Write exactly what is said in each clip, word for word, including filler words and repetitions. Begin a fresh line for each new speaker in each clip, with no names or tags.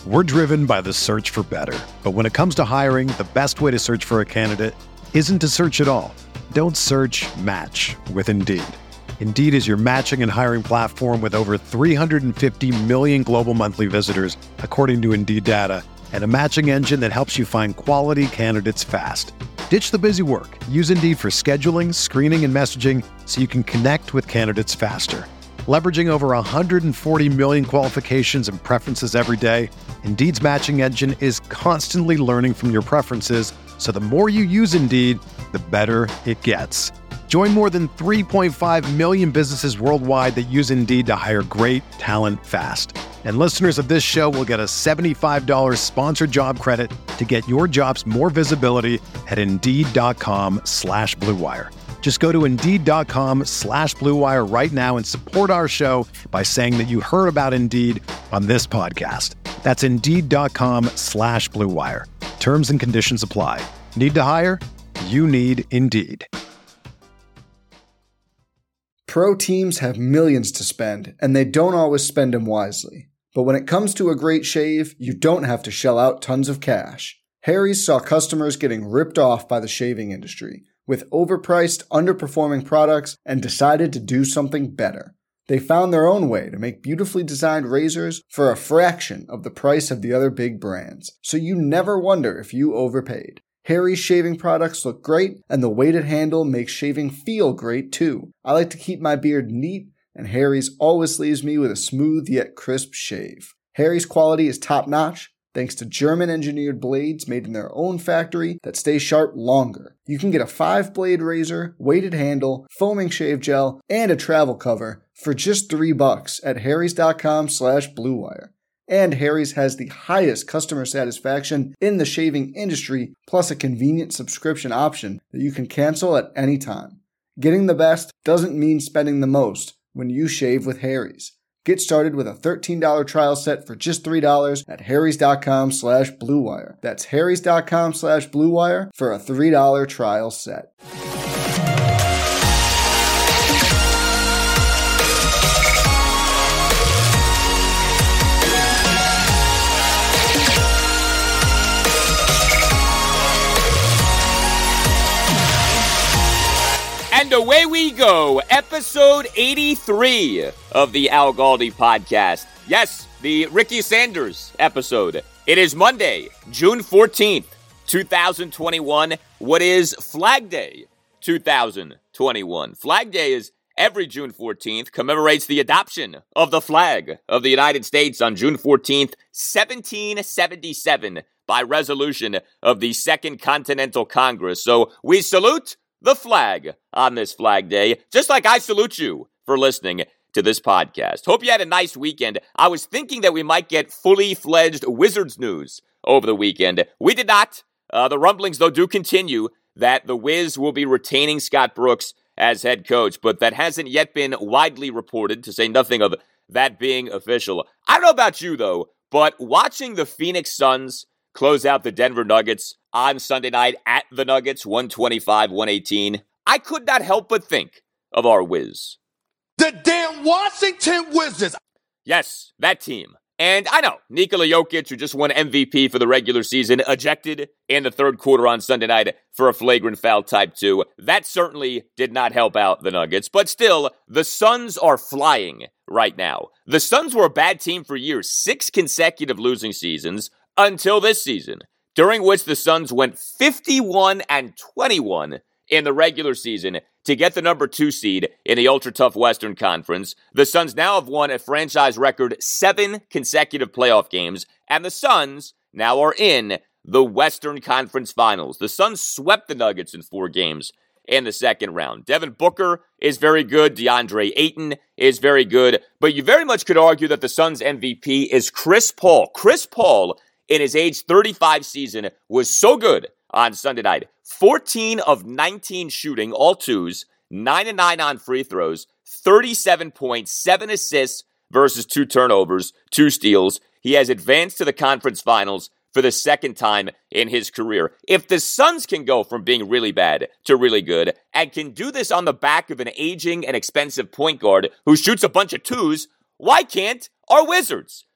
We're driven by the search for better. But when it comes to hiring, the best way to search for a candidate isn't to search at all. Don't search, match with Indeed. Indeed is your matching and hiring platform with over three hundred fifty million global monthly visitors, according to Indeed data, and a matching engine that helps you find quality candidates fast. Ditch the busy work. Use Indeed for scheduling, screening, and messaging so you can connect with candidates faster. Leveraging over one hundred forty million qualifications and preferences every day, Indeed's matching engine is constantly learning from your preferences, so the more you use Indeed, the better it gets. Join more than three point five million businesses worldwide that use Indeed to hire great talent fast. And listeners of this show will get a seventy-five dollars sponsored job credit to get your jobs more visibility at Indeed.com slash Blue Wire. Just go to Indeed.com slash Blue Wire right now and support our show by saying that you heard about Indeed on this podcast. That's Indeed.com slash Blue Wire. Terms and conditions apply. Need to hire? You need Indeed.
Pro teams have millions to spend, and they don't always spend them wisely. But when it comes to a great shave, you don't have to shell out tons of cash. Harry's saw customers getting ripped off by the shaving industry with overpriced, underperforming products and decided to do something better. They found their own way to make beautifully designed razors for a fraction of the price of the other big brands, so you never wonder if you overpaid. Harry's shaving products look great, and the weighted handle makes shaving feel great too. I like to keep my beard neat, and Harry's always leaves me with a smooth yet crisp shave. Harry's quality is top-notch, thanks to German-engineered blades made in their own factory that stay sharp longer. You can get a five-blade razor, weighted handle, foaming shave gel, and a travel cover for just three bucks at harrys.com slash bluewire. And Harry's has the highest customer satisfaction in the shaving industry, plus a convenient subscription option that you can cancel at any time. Getting the best doesn't mean spending the most when you shave with Harry's. Get started with a thirteen dollars trial set for just three dollars at harrys.com slash bluewire. That's harrys.com slash bluewire for a three dollars trial set.
And away we go, episode eighty-three of the Al Galdi podcast. Yes, the Ricky Sanders episode. It is Monday, June fourteenth, twenty twenty-one. What is Flag Day twenty twenty-one? Flag Day is every June fourteenth, commemorates the adoption of the flag of the United States on June fourteenth, seventeen seventy-seven, by resolution of the Second Continental Congress. So we salute the flag on this Flag Day, just like I salute you for listening to this podcast. Hope you had a nice weekend. I was thinking that we might get fully fledged Wizards news over the weekend. We did not. Uh, the rumblings, though, do continue that the Wiz will be retaining Scott Brooks as head coach, but that hasn't yet been widely reported, to say nothing of that being official. I don't know about you, though, but watching the Phoenix Suns close out the Denver Nuggets on Sunday night at the Nuggets, one twenty-five one eighteen, I could not help but think of our Wiz.
The damn Washington Wizards.
Yes, that team. And I know, Nikola Jokic, who just won M V P for the regular season, ejected in the third quarter on Sunday night for a flagrant foul type two. That certainly did not help out the Nuggets. But still, the Suns are flying right now. The Suns were a bad team for years, six consecutive losing seasons until this season, during which the Suns went fifty-one and twenty-one in the regular season to get the number two seed in the ultra-tough Western Conference. The Suns now have won a franchise record seven consecutive playoff games, and the Suns now are in the Western Conference Finals. The Suns swept the Nuggets in four games in the second round. Devin Booker is very good. DeAndre Ayton is very good. But you very much could argue that the Suns' M V P is Chris Paul. Chris Paul, in his age thirty-five season, was so good on Sunday night. fourteen of nineteen shooting, all twos, nine and nine on free throws, thirty-seven points, seven assists versus two turnovers, two steals. He has advanced to the conference finals for the second time in his career. If the Suns can go from being really bad to really good, and can do this on the back of an aging and expensive point guard who shoots a bunch of twos, why can't our Wizards?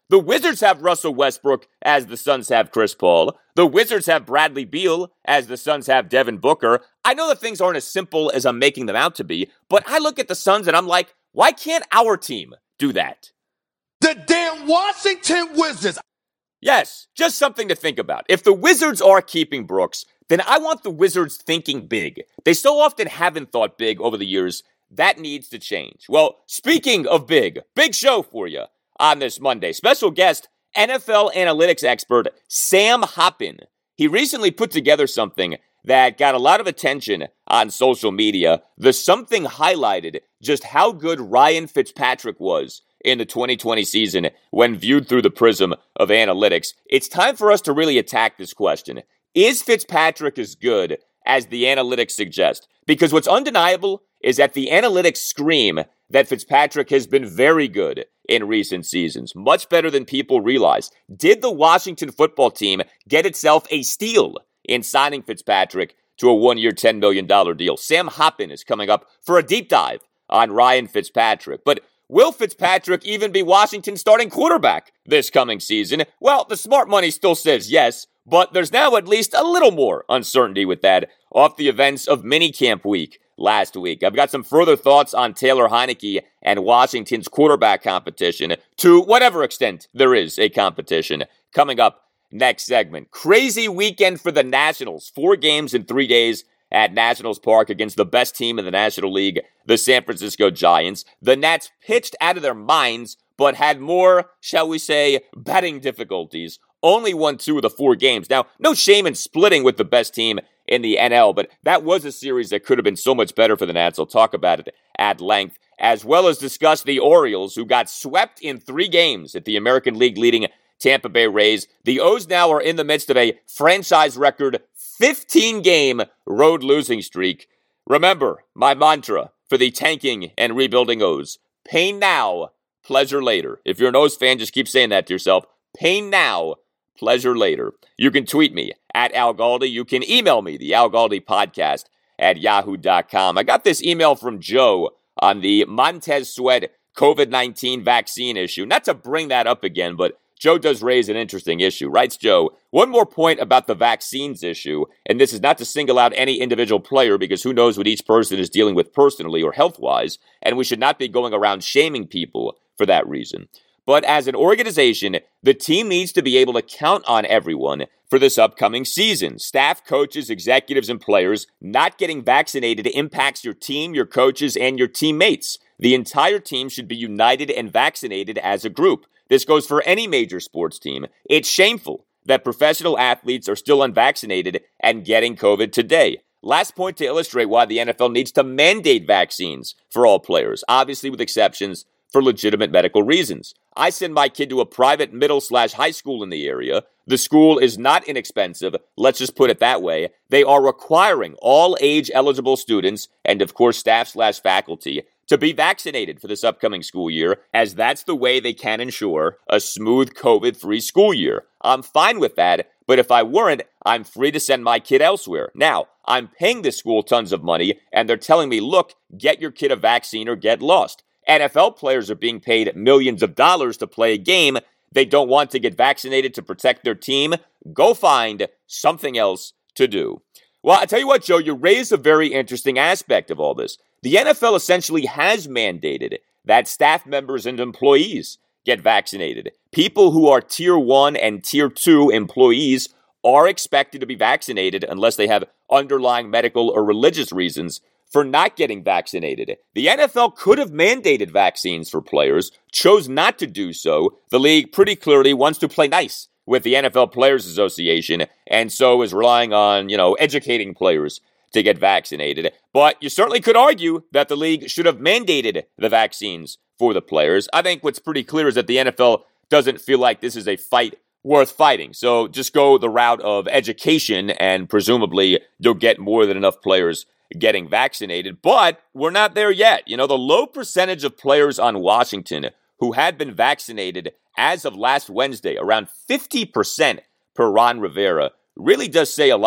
The Wizards have Russell Westbrook as the Suns have Chris Paul. The Wizards have Bradley Beal as the Suns have Devin Booker. I know that things aren't as simple as I'm making them out to be, but I look at the Suns and I'm like, why can't our team do that?
The damn Washington Wizards.
Yes, just something to think about. If the Wizards are keeping Brooks, then I want the Wizards thinking big. They so often haven't thought big over the years. That needs to change. Well, speaking of big, big show for you on this Monday. Special guest, N F L analytics expert Sam Hoppen. He recently put together something that got a lot of attention on social media. The something highlighted just how good Ryan Fitzpatrick was in the twenty twenty season when viewed through the prism of analytics. It's time for us to really attack this question. Is Fitzpatrick as good as the analytics suggest? Because what's undeniable is that the analytics scream that Fitzpatrick has been very good in recent seasons, much better than people realize. Did the Washington football team get itself a steal in signing Fitzpatrick to a one-year, ten million dollars deal? Sam Hoppen is coming up for a deep dive on Ryan Fitzpatrick. But will Fitzpatrick even be Washington's starting quarterback this coming season? Well, the smart money still says yes, but there's now at least a little more uncertainty with that off the events of minicamp week last week. I've got some further thoughts on Taylor Heinicke and Washington's quarterback competition, to whatever extent there is a competition, coming up next segment. Crazy weekend for the Nationals. Four games in three days at Nationals Park against the best team in the National League, the San Francisco Giants. The Nats pitched out of their minds, but had more, shall we say, batting difficulties. Only won two of the four games. Now, no shame in splitting with the best team in the N L, but that was a series that could have been so much better for the Nats. I'll talk about it at length, as well as discuss the Orioles, who got swept in three games at the American League leading Tampa Bay Rays. The O's now are in the midst of a franchise record fifteen-game road losing streak. Remember, my mantra for the tanking and rebuilding O's: pain now, pleasure later. If you're an O's fan, just keep saying that to yourself. Pain now, pleasure later. You can tweet me at Al Galdi. You can email me, the Al Galdi podcast at yahoo dot com. I got this email from Joe on the Montez Sweat covid nineteen vaccine issue. Not to bring that up again, but Joe does raise an interesting issue. Writes Joe, one more point about the vaccines issue, and this is not to single out any individual player because who knows what each person is dealing with personally or health-wise, and we should not be going around shaming people for that reason. But as an organization, the team needs to be able to count on everyone for this upcoming season. Staff, coaches, executives, and players not getting vaccinated impacts your team, your coaches, and your teammates. The entire team should be united and vaccinated as a group. This goes for any major sports team. It's shameful that professional athletes are still unvaccinated and getting COVID today. Last point to illustrate why the N F L needs to mandate vaccines for all players, obviously with exceptions for legitimate medical reasons. I send my kid to a private middle slash high school in the area. The school is not inexpensive. Let's just put it that way. They are requiring all age eligible students and of course staff slash faculty to be vaccinated for this upcoming school year, as that's the way they can ensure a smooth COVID-free school year. I'm fine with that, but if I weren't, I'm free to send my kid elsewhere. Now, I'm paying this school tons of money, and they're telling me, look, get your kid a vaccine or get lost. N F L players are being paid millions of dollars to play a game. They don't want to get vaccinated to protect their team. Go find something else to do. Well, I tell you what, Joe, you raised a very interesting aspect of all this. The N F L essentially has mandated that staff members and employees get vaccinated. People who are tier one and tier two employees are expected to be vaccinated unless they have underlying medical or religious reasons for not getting vaccinated. The N F L could have mandated vaccines for players, chose not to do so. The league pretty clearly wants to play nice with the N F L Players Association, and so is relying on, you know, educating players to get vaccinated. But you certainly could argue that the league should have mandated the vaccines for the players. I think what's pretty clear is that the N F L doesn't feel like this is a fight worth fighting. So just go the route of education, and presumably you'll get more than enough players getting vaccinated. But we're not there yet. You know, the low percentage of players on Washington who had been vaccinated as of last Wednesday, around fifty percent per Ron Rivera, really does say a lot.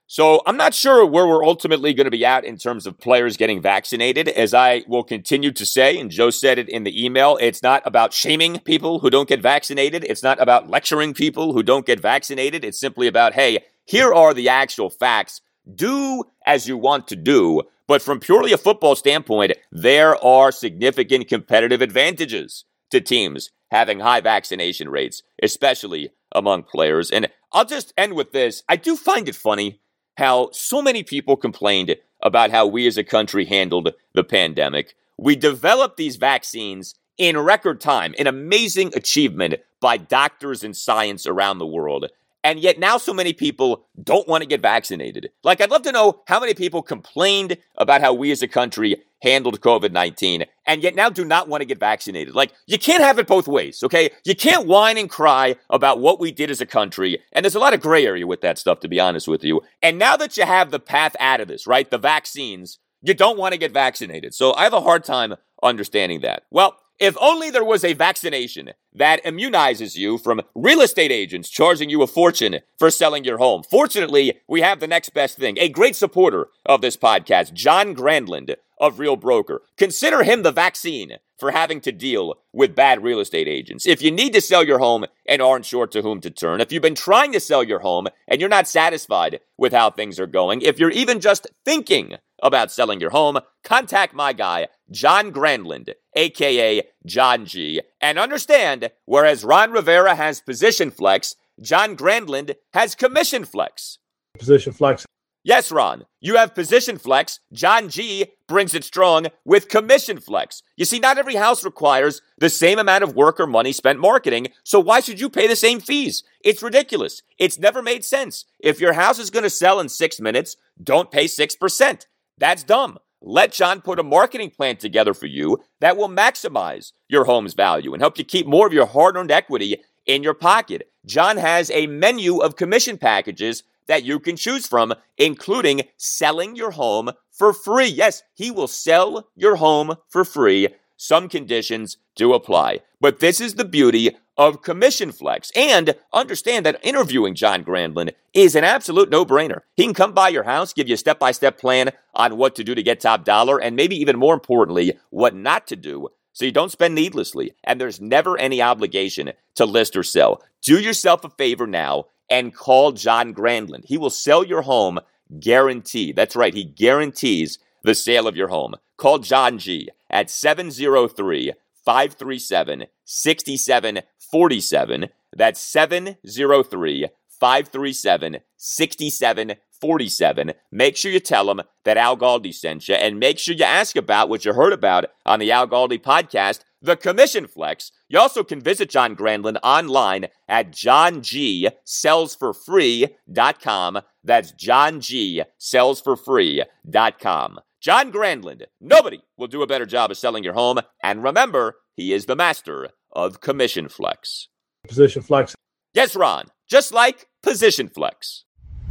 So I'm not sure where we're ultimately going to be at in terms of players getting vaccinated. As I will continue to say, and Joe said it in the email, it's not about shaming people who don't get vaccinated. It's not about lecturing people who don't get vaccinated. It's simply about, hey, here are the actual facts. Do as you want to do. But from purely a football standpoint, there are significant competitive advantages to teams having high vaccination rates, especially among players. And I'll just end with this. I do find it funny how so many people complained about how we as a country handled the pandemic. We developed these vaccines in record time, an amazing achievement by doctors and science around the world. And yet now so many people don't want to get vaccinated. Like, I'd love to know how many people complained about how we as a country handled covid nineteen and yet now do not want to get vaccinated. Like, you can't have it both ways, okay? You can't whine and cry about what we did as a country. And there's a lot of gray area with that stuff, to be honest with you. And now that you have the path out of this, right, the vaccines, you don't want to get vaccinated. So I have a hard time understanding that. Well, if only there was a vaccination that immunizes you from real estate agents charging you a fortune for selling your home. Fortunately, we have the next best thing. A great supporter of this podcast, John Grandland of Real Broker. Consider him the vaccine for having to deal with bad real estate agents. If you need to sell your home and aren't sure to whom to turn, if you've been trying to sell your home and you're not satisfied with how things are going, if you're even just thinking about selling your home, contact my guy, John Grandland, a k a. John G. And understand, whereas Ron Rivera has position flex, John Grandland has commission flex.
Position flex.
Yes, Ron, you have position flex. John G brings it strong with commission flex. You see, not every house requires the same amount of work or money spent marketing, so why should you pay the same fees? It's ridiculous. It's never made sense. If your house is going to sell in six minutes, don't pay six percent. That's dumb. Let John put a marketing plan together for you that will maximize your home's value and help you keep more of your hard-earned equity in your pocket. John has a menu of commission packages that you can choose from, including selling your home for free. Yes, he will sell your home for free. Some conditions do apply. But this is the beauty of Commission Flex. And understand that interviewing John Grandland is an absolute no-brainer. He can come by your house, give you a step-by-step plan on what to do to get top dollar, and maybe even more importantly, what not to do so you don't spend needlessly. And there's never any obligation to list or sell. Do yourself a favor now and call John Grandland. He will sell your home guaranteed. That's right, he guarantees the sale of your home. Call John G at seven oh three, five three seven, six seven four seven. That's seven oh three, five three seven, six seven four seven. Make sure you tell him that Al Galdi sent you, and make sure you ask about what you heard about on the Al Galdi podcast, the Commission Flex. You also can visit John Grandland online at john g sells for free dot com. That's john g sells for free dot com. John Grandland, nobody will do a better job of selling your home. And remember, he is the master of Commission Flex.
Position flex.
Yes, Ron, just like Position Flex.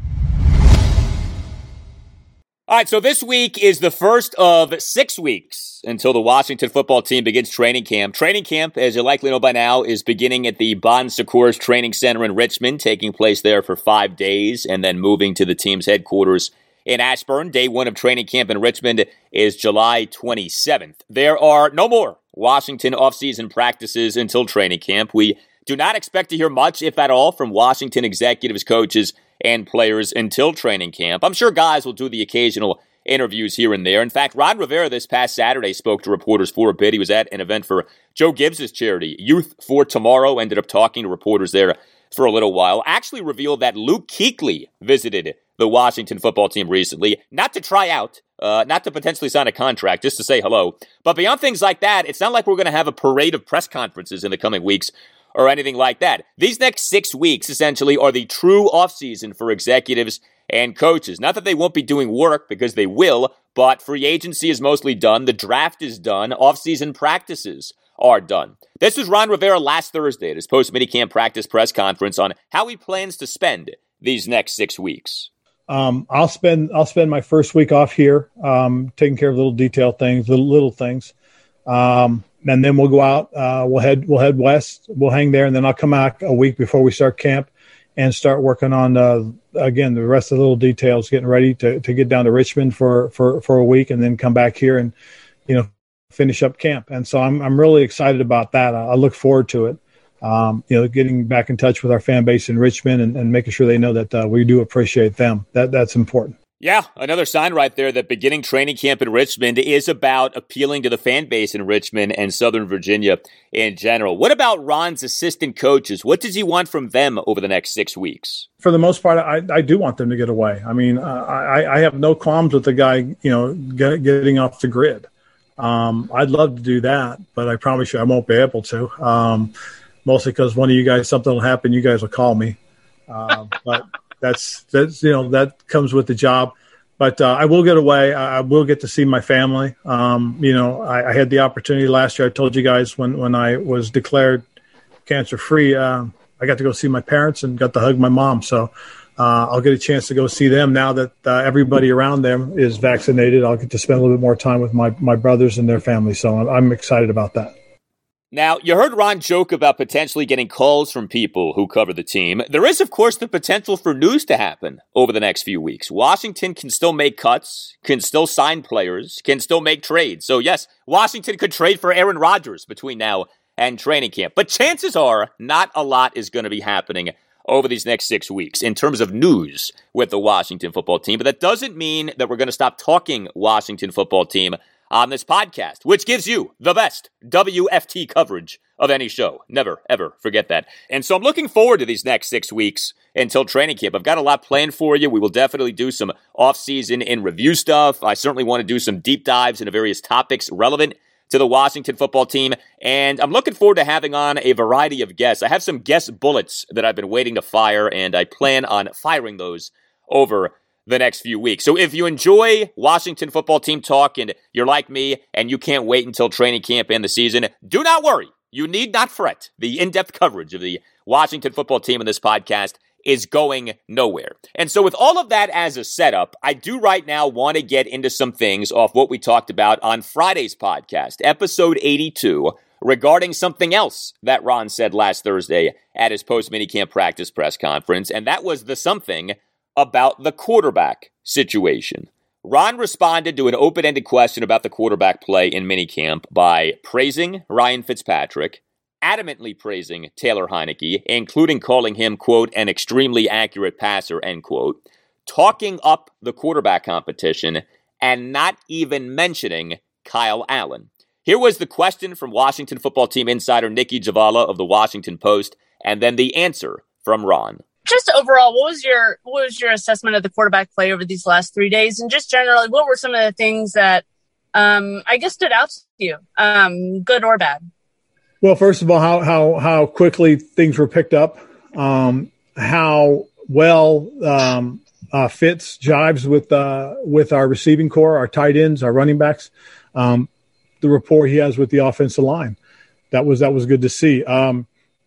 All right, so this week is the first of six weeks until the Washington football team begins training camp. Training camp, as you likely know by now, is beginning at the Bon Secours Training Center in Richmond, taking place there for five days, and then moving to the team's headquarters in Ashburn. Day one of training camp in Richmond is July twenty-seventh. There are no more Washington offseason practices until training camp. We do not expect to hear much, if at all, from Washington executives, coaches, and players until training camp. I'm sure guys will do the occasional interviews here and there. In fact, Ron Rivera this past Saturday spoke to reporters for a bit. He was at an event for Joe Gibbs' charity, Youth for Tomorrow, ended up talking to reporters there for a little while. Actually revealed that Luke Kuechly visited the Washington football team recently, not to try out, uh, not to potentially sign a contract, just to say hello. But beyond things like that, it's not like we're going to have a parade of press conferences in the coming weeks or anything like that. These next six weeks, essentially, are the true offseason for executives and coaches. Not that they won't be doing work, because they will, but free agency is mostly done. The draft is done. Offseason practices are done. This was Ron Rivera last Thursday at his post-minicamp practice press conference on how he plans to spend these next six weeks.
Um, I'll spend I'll spend my first week off here, um, taking care of little detail things, little little things. Um, and then we'll go out. Uh, we'll head we'll head west. We'll hang there, and then I'll come out a week before we start camp, and start working on, uh, again, the rest of the little details, getting ready to, to get down to Richmond for, for, for a week and then come back here and, you know, finish up camp. And so I'm I'm really excited about that. I, I look forward to it. Um, you know, getting back in touch with our fan base in Richmond and, and making sure they know that uh, we do appreciate them. That That's important.
Yeah, another sign right there that beginning training camp in Richmond is about appealing to the fan base in Richmond and Southern Virginia in general. What about Ron's assistant coaches? What does he want from them over the next six weeks?
For the most part, I, I do want them to get away. I mean, uh, I, I have no qualms with the guy, you know, get, getting off the grid. Um, I'd love to do that, but I promise you I won't be able to. Um, mostly because one of you guys, something will happen, you guys will call me. Uh, but that's, that's, you know, that comes with the job. But uh, I will get away. I, I will get to see my family. Um, you know, I, I had the opportunity last year. I told you guys when, when I was declared cancer-free, uh, I got to go see my parents and got to hug my mom. So uh, I'll get a chance to go see them now that uh, everybody around them is vaccinated. I'll get to spend a little bit more time with my, my brothers and their family. So I'm, I'm excited about that.
Now, you heard Ron joke about potentially getting calls from people who cover the team. There is, of course, the potential for news to happen over the next few weeks. Washington can still make cuts, can still sign players, can still make trades. So, yes, Washington could trade for Aaron Rodgers between now and training camp. But chances are not a lot is going to be happening over these next six weeks in terms of news with the Washington football team. But that doesn't mean that we're going to stop talking Washington football team on this podcast, which gives you the best W F T coverage of any show. Never, ever forget that. And so I'm looking forward to these next six weeks until training camp. I've got a lot planned for you. We will definitely do some off-season and review stuff. I certainly want to do some deep dives into various topics relevant to the Washington football team. And I'm looking forward to having on a variety of guests. I have some guest bullets that I've been waiting to fire, and I plan on firing those over the next few weeks. So if you enjoy Washington football team talk and you're like me and you can't wait until training camp and the season, do not worry. You need not fret. The in-depth coverage of the Washington football team in this podcast is going nowhere. And so with all of that as a setup, I do right now want to get into some things off what we talked about on Friday's podcast, episode eighty-two, regarding something else that Ron said last Thursday at his post-minicamp practice press conference, and that was the something about the quarterback situation. Ron responded to an open-ended question about the quarterback play in minicamp by praising Ryan Fitzpatrick, adamantly praising Taylor Heinicke, including calling him, quote, an extremely accurate passer, end quote, talking up the quarterback competition, and not even mentioning Kyle Allen. Here was the question from Washington football team insider Nikki Javala of the Washington Post, and then the answer from Ron.
Just overall, what was your what was your assessment of the quarterback play over these last three days? And just generally, what were some of the things that um, I guess stood out to you, um, good or bad?
Well, first of all, how how how quickly things were picked up, um, how well um, uh, Fitz jives with uh, with our receiving core, our tight ends, our running backs, um, the rapport he has with the offensive line. That was that was good to see. Um,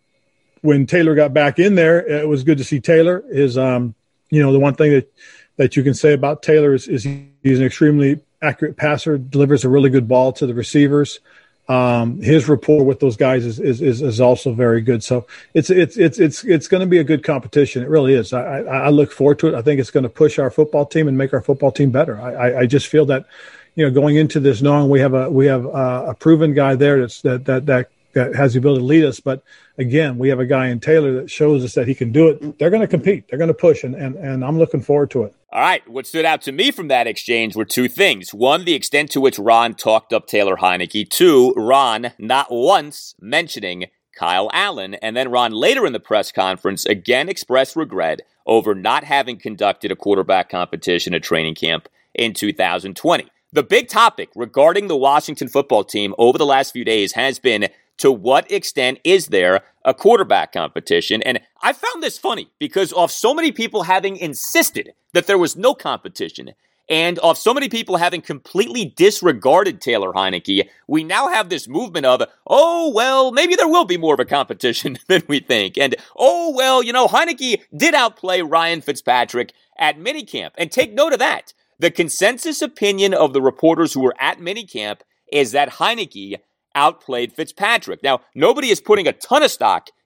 When Taylor got back in there, it was good to see Taylor. Is um, you know, the one thing that, that you can say about Taylor is, is he's an extremely accurate passer, delivers a really good ball to the receivers. Um, his rapport with those guys is, is is is also very good. So it's it's it's it's it's going to be a good competition. It really is. I, I, I look forward to it. I think it's going to push our football team and make our football team better. I, I, I just feel that, you know, going into this, knowing we have a we have a, a proven guy there that's that that that that has the ability to lead us, but again, we have a guy in Taylor that shows us that he can do it. They're going to compete. They're going to push, and, and, and I'm looking forward to it.
All right. What stood out to me from that exchange were two things. One, the extent to which Ron talked up Taylor Heinicke. Two, Ron not once mentioning Kyle Allen. And then Ron later in the press conference again expressed regret over not having conducted a quarterback competition at training camp in two thousand twenty. The big topic regarding the Washington football team over the last few days has been, to what extent is there a quarterback competition? And I found this funny because of so many people having insisted that there was no competition, and of so many people having completely disregarded Taylor Heinicke, we now have this movement of, oh, well, maybe there will be more of a competition than we think. And, oh, well, you know, Heinicke did outplay Ryan Fitzpatrick at minicamp. And take note of that. The consensus opinion of the reporters who were at minicamp is that Heinicke outplayed Fitzpatrick. Now, nobody is putting a ton of stock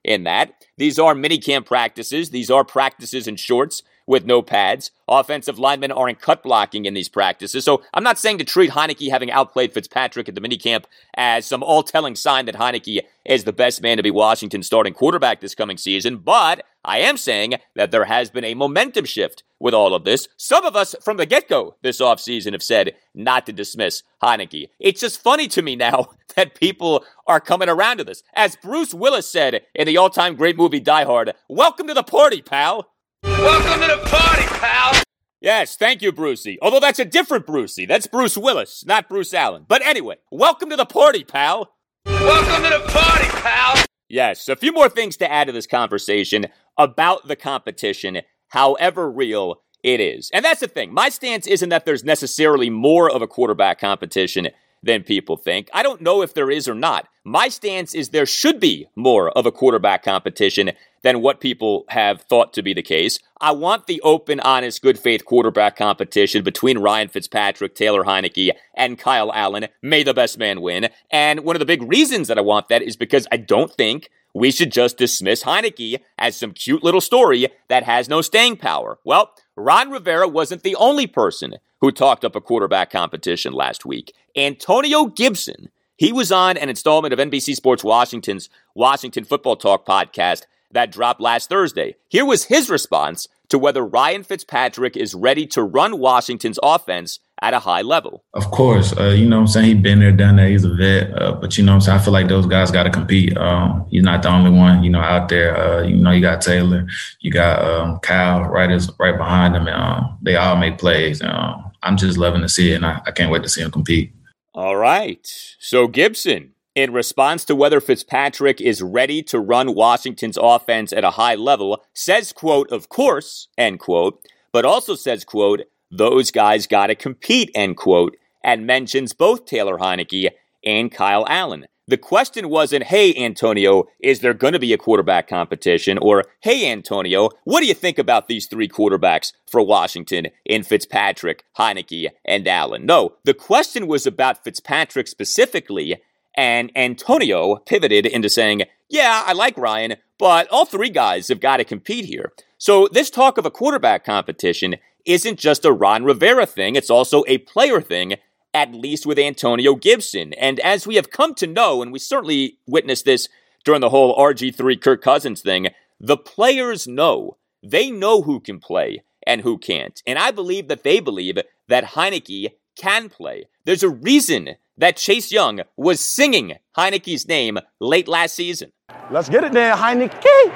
in that. These are minicamp practices. These are practices in shorts with no pads. Offensive linemen aren't cut blocking in these practices. So I'm not saying to treat Heinicke having outplayed Fitzpatrick at the minicamp as some all-telling sign that Heinicke is the best man to be Washington's starting quarterback this coming season, but I am saying that there has been a momentum shift with all of this. Some of us from the get-go this offseason have said not to dismiss Heinicke. It's just funny to me now that people are coming around to this. As Bruce Willis said in the all-time great movie Die Hard, welcome to the party, pal.
Welcome to the party, pal.
Yes, thank you, Brucey. Although that's a different Brucey. That's Bruce Willis, not Bruce Allen. But anyway, welcome to the party, pal.
Welcome to the party, pal.
Yes, a few more things to add to this conversation about the competition, however real it is. And that's the thing. My stance isn't that there's necessarily more of a quarterback competition than people think. I don't know if there is or not. My stance is there should be more of a quarterback competition than what people have thought to be the case. I want the open, honest, good faith quarterback competition between Ryan Fitzpatrick, Taylor Heinicke, and Kyle Allen. May the best man win. And one of the big reasons that I want that is because I don't think we should just dismiss Heinicke as some cute little story that has no staying power. Well, Ron Rivera wasn't the only person who talked up a quarterback competition last week. Antonio Gibson, he was on an installment of N B C Sports Washington's Washington Football Talk podcast that dropped last Thursday. Here was his response to whether Ryan Fitzpatrick is ready to run Washington's offense at a high level.
Of course. Uh, you know what I'm saying? He's been there, done that. He's a vet. Uh, but, you know what I'm saying? I feel like those guys got to compete. Um, he's not the only one, you know, out there. Uh, you know, you got Taylor. You got um, Kyle right, is, right behind him. And, um, they all make plays. Um, I'm just loving to see it, and I, I can't wait to see him compete.
All right. So Gibson, in response to whether Fitzpatrick is ready to run Washington's offense at a high level, says, quote, of course, end quote, but also says, quote, those guys got to compete, end quote, and mentions both Taylor Heinicke and Kyle Allen. The question wasn't, hey, Antonio, is there going to be a quarterback competition? Or, hey, Antonio, what do you think about these three quarterbacks for Washington in Fitzpatrick, Heinicke, and Allen? No, the question was about Fitzpatrick specifically, and Antonio pivoted into saying, yeah, I like Ryan, but all three guys have got to compete here. So this talk of a quarterback competition isn't just a Ron Rivera thing, it's also a player thing, at least with Antonio Gibson. And as we have come to know, and we certainly witnessed this during the whole R G three Kirk Cousins thing, the players know. They know who can play and who can't. And I believe that they believe that Heinicke can play. There's a reason that Chase Young was singing Heinicke's name late last season.
Let's get it there, Heinicke!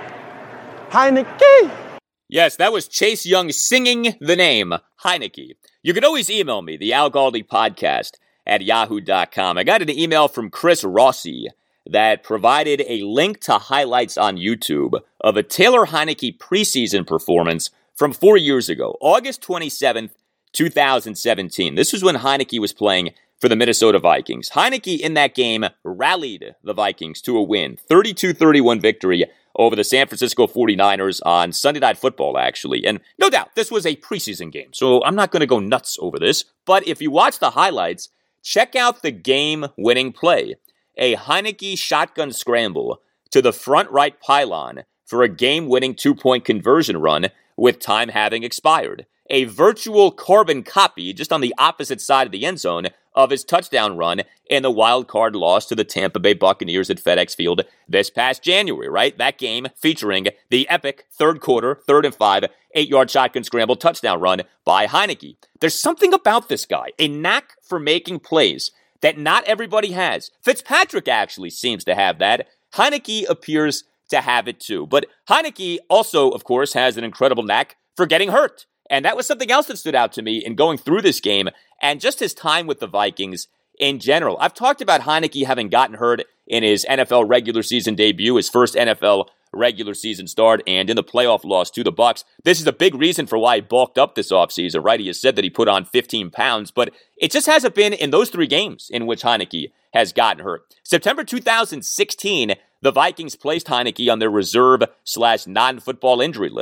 Heinicke!
Yes, that was Chase Young singing the name Heinicke. You can always email me, the Al Galdi podcast at yahoo dot com. I got an email from Chris Rossi that provided a link to highlights on YouTube of a Taylor Heinicke preseason performance from four years ago, August twenty-seventh, twenty seventeen. This was when Heinicke was playing for the Minnesota Vikings. Heinicke in that game rallied the Vikings to a win, thirty-two thirty-one victory over the San Francisco forty-niners on Sunday Night Football, actually. And no doubt, this was a preseason game, so I'm not going to go nuts over this. But if you watch the highlights, check out the game-winning play. A Heinicke shotgun scramble to the front right pylon for a game-winning two-point conversion run with time having expired. A virtual carbon copy, just on the opposite side of the end zone, of his touchdown run in the wild card loss to the Tampa Bay Buccaneers at FedEx Field this past January, right? That game featuring the epic third quarter, third and five, eight-yard shotgun scramble touchdown run by Heinicke. There's something about this guy, a knack for making plays that not everybody has. Fitzpatrick actually seems to have that. Heinicke appears to have it too. But Heinicke also, of course, has an incredible knack for getting hurt. And that was something else that stood out to me in going through this game and just his time with the Vikings in general. I've talked about Heinicke having gotten hurt in his N F L regular season debut, his first N F L regular season start, and in the playoff loss to the Bucs. This is a big reason for why he bulked up this offseason, right? He has said that he put on fifteen pounds, but it just hasn't been in those three games in which Heinicke has gotten hurt. September two thousand sixteen, the Vikings placed Heinicke on their reserve slash non-football injury list.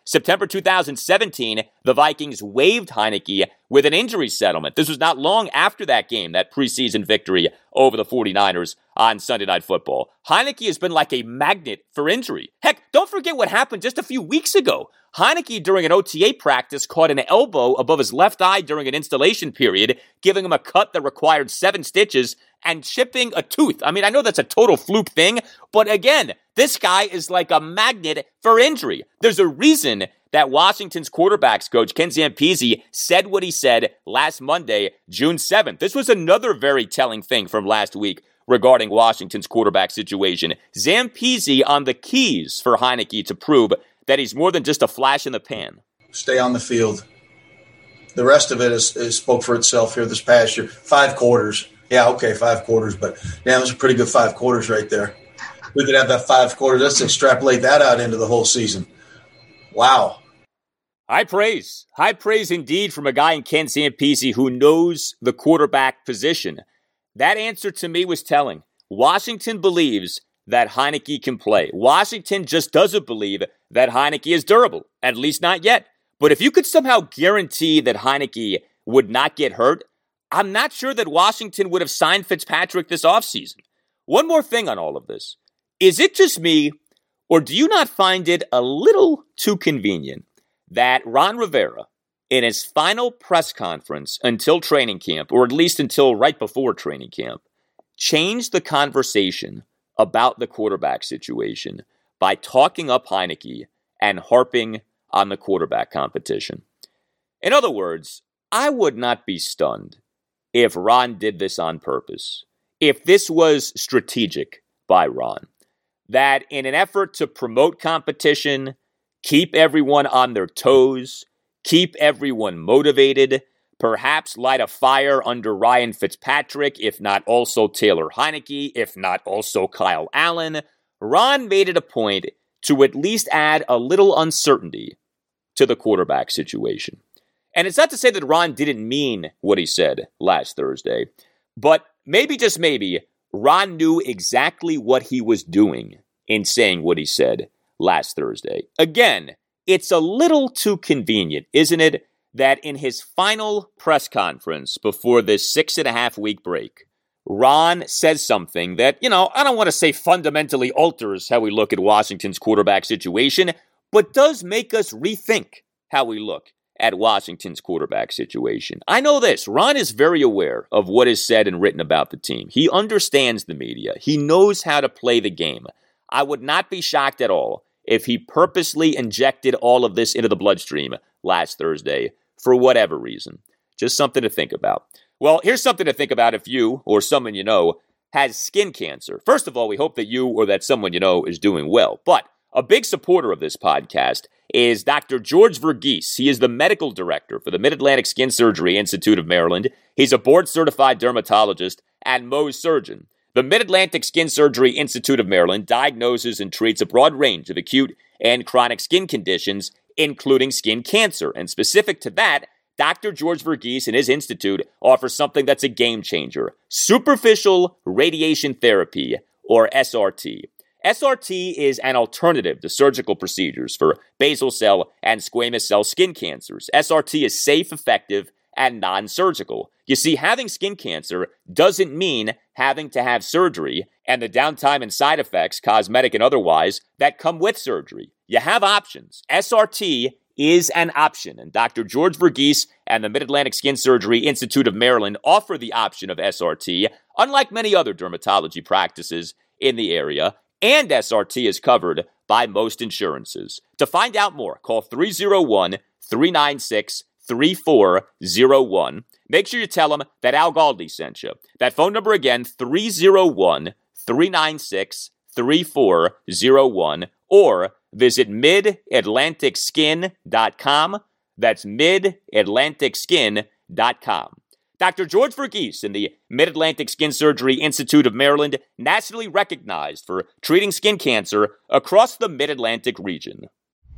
September two thousand seventeen, the Vikings waived Heinicke with an injury settlement. This was not long after that game, that preseason victory over the 49ers on Sunday Night Football. Heinicke has been like a magnet for injury. Heck, don't forget what happened just a few weeks ago. Heinicke, during an O T A practice, caught an elbow above his left eye during an installation period, giving him a cut that required seven stitches and chipping a tooth. I mean, I know that's a total fluke thing, but again, this guy is like a magnet for injury. There's a reason that Washington's quarterbacks coach, Ken Zampese, said what he said last Monday, June seventh. This was another very telling thing from last week regarding Washington's quarterback situation. Zampese on the keys for Heinicke to prove that he's more than just a flash in the pan.
Stay on the field. The rest of it is, is spoke for itself here this past year. Five quarters. Yeah, okay, five quarters, but damn, it's a pretty good five quarters right there. We could have that five quarters. Let's extrapolate that out into the whole season. Wow.
High praise. High praise indeed from a guy in Ken Zampese who knows the quarterback position. That answer to me was telling. Washington believes that Heinicke can play. Washington just doesn't believe that Heinicke is durable, at least not yet. But if you could somehow guarantee that Heinicke would not get hurt, I'm not sure that Washington would have signed Fitzpatrick this offseason. One more thing on all of this. Is it just me, or do you not find it a little too convenient that Ron Rivera, in his final press conference until training camp, or at least until right before training camp, changed the conversation about the quarterback situation by talking up Heinicke and harping on the quarterback competition? In other words, I would not be stunned if Ron did this on purpose, if this was strategic by Ron, that in an effort to promote competition, keep everyone on their toes, keep everyone motivated, perhaps light a fire under Ryan Fitzpatrick, if not also Taylor Heinicke, if not also Kyle Allen, Ron made it a point to at least add a little uncertainty to the quarterback situation. And it's not to say that Ron didn't mean what he said last Thursday, but maybe, just maybe, Ron knew exactly what he was doing in saying what he said last Thursday. Again, it's a little too convenient, isn't it, that in his final press conference before this six and a half week break, Ron says something that, you know, I don't want to say fundamentally alters how we look at Washington's quarterback situation, but does make us rethink how we look at Washington's quarterback situation. I know this. Ron is very aware of what is said and written about the team. He understands the media. He knows how to play the game. I would not be shocked at all if he purposely injected all of this into the bloodstream last Thursday for whatever reason. Just something to think about. Well, here's something to think about if you or someone you know has skin cancer. First of all, we hope that you or that someone you know is doing well. But a big supporter of this podcast is Doctor George Verghese. He is the medical director for the Mid-Atlantic Skin Surgery Institute of Maryland. He's a board-certified dermatologist and Mohs surgeon. The Mid-Atlantic Skin Surgery Institute of Maryland diagnoses and treats a broad range of acute and chronic skin conditions, including skin cancer. And specific to that, Doctor George Verghese and his institute offer something that's a game changer: superficial radiation therapy, or S R T. S R T is an alternative to surgical procedures for basal cell and squamous cell skin cancers. S R T is safe, effective, and non-surgical. You see, having skin cancer doesn't mean having to have surgery and the downtime and side effects, cosmetic and otherwise, that come with surgery. You have options. S R T is an option, and Doctor George Verghese and the Mid-Atlantic Skin Surgery Institute of Maryland offer the option of S R T, unlike many other dermatology practices in the area, and S R T is covered by most insurances. To find out more, call three oh one, three nine six, three four oh one. Make sure you tell them that Al Galdi sent you. That phone number again, three oh one, three nine six, three four oh one, or visit mid atlantic skin dot com. That's mid atlantic skin dot com. Doctor George Verghese in the Mid-Atlantic Skin Surgery Institute of Maryland, nationally recognized for treating skin cancer across the Mid-Atlantic region.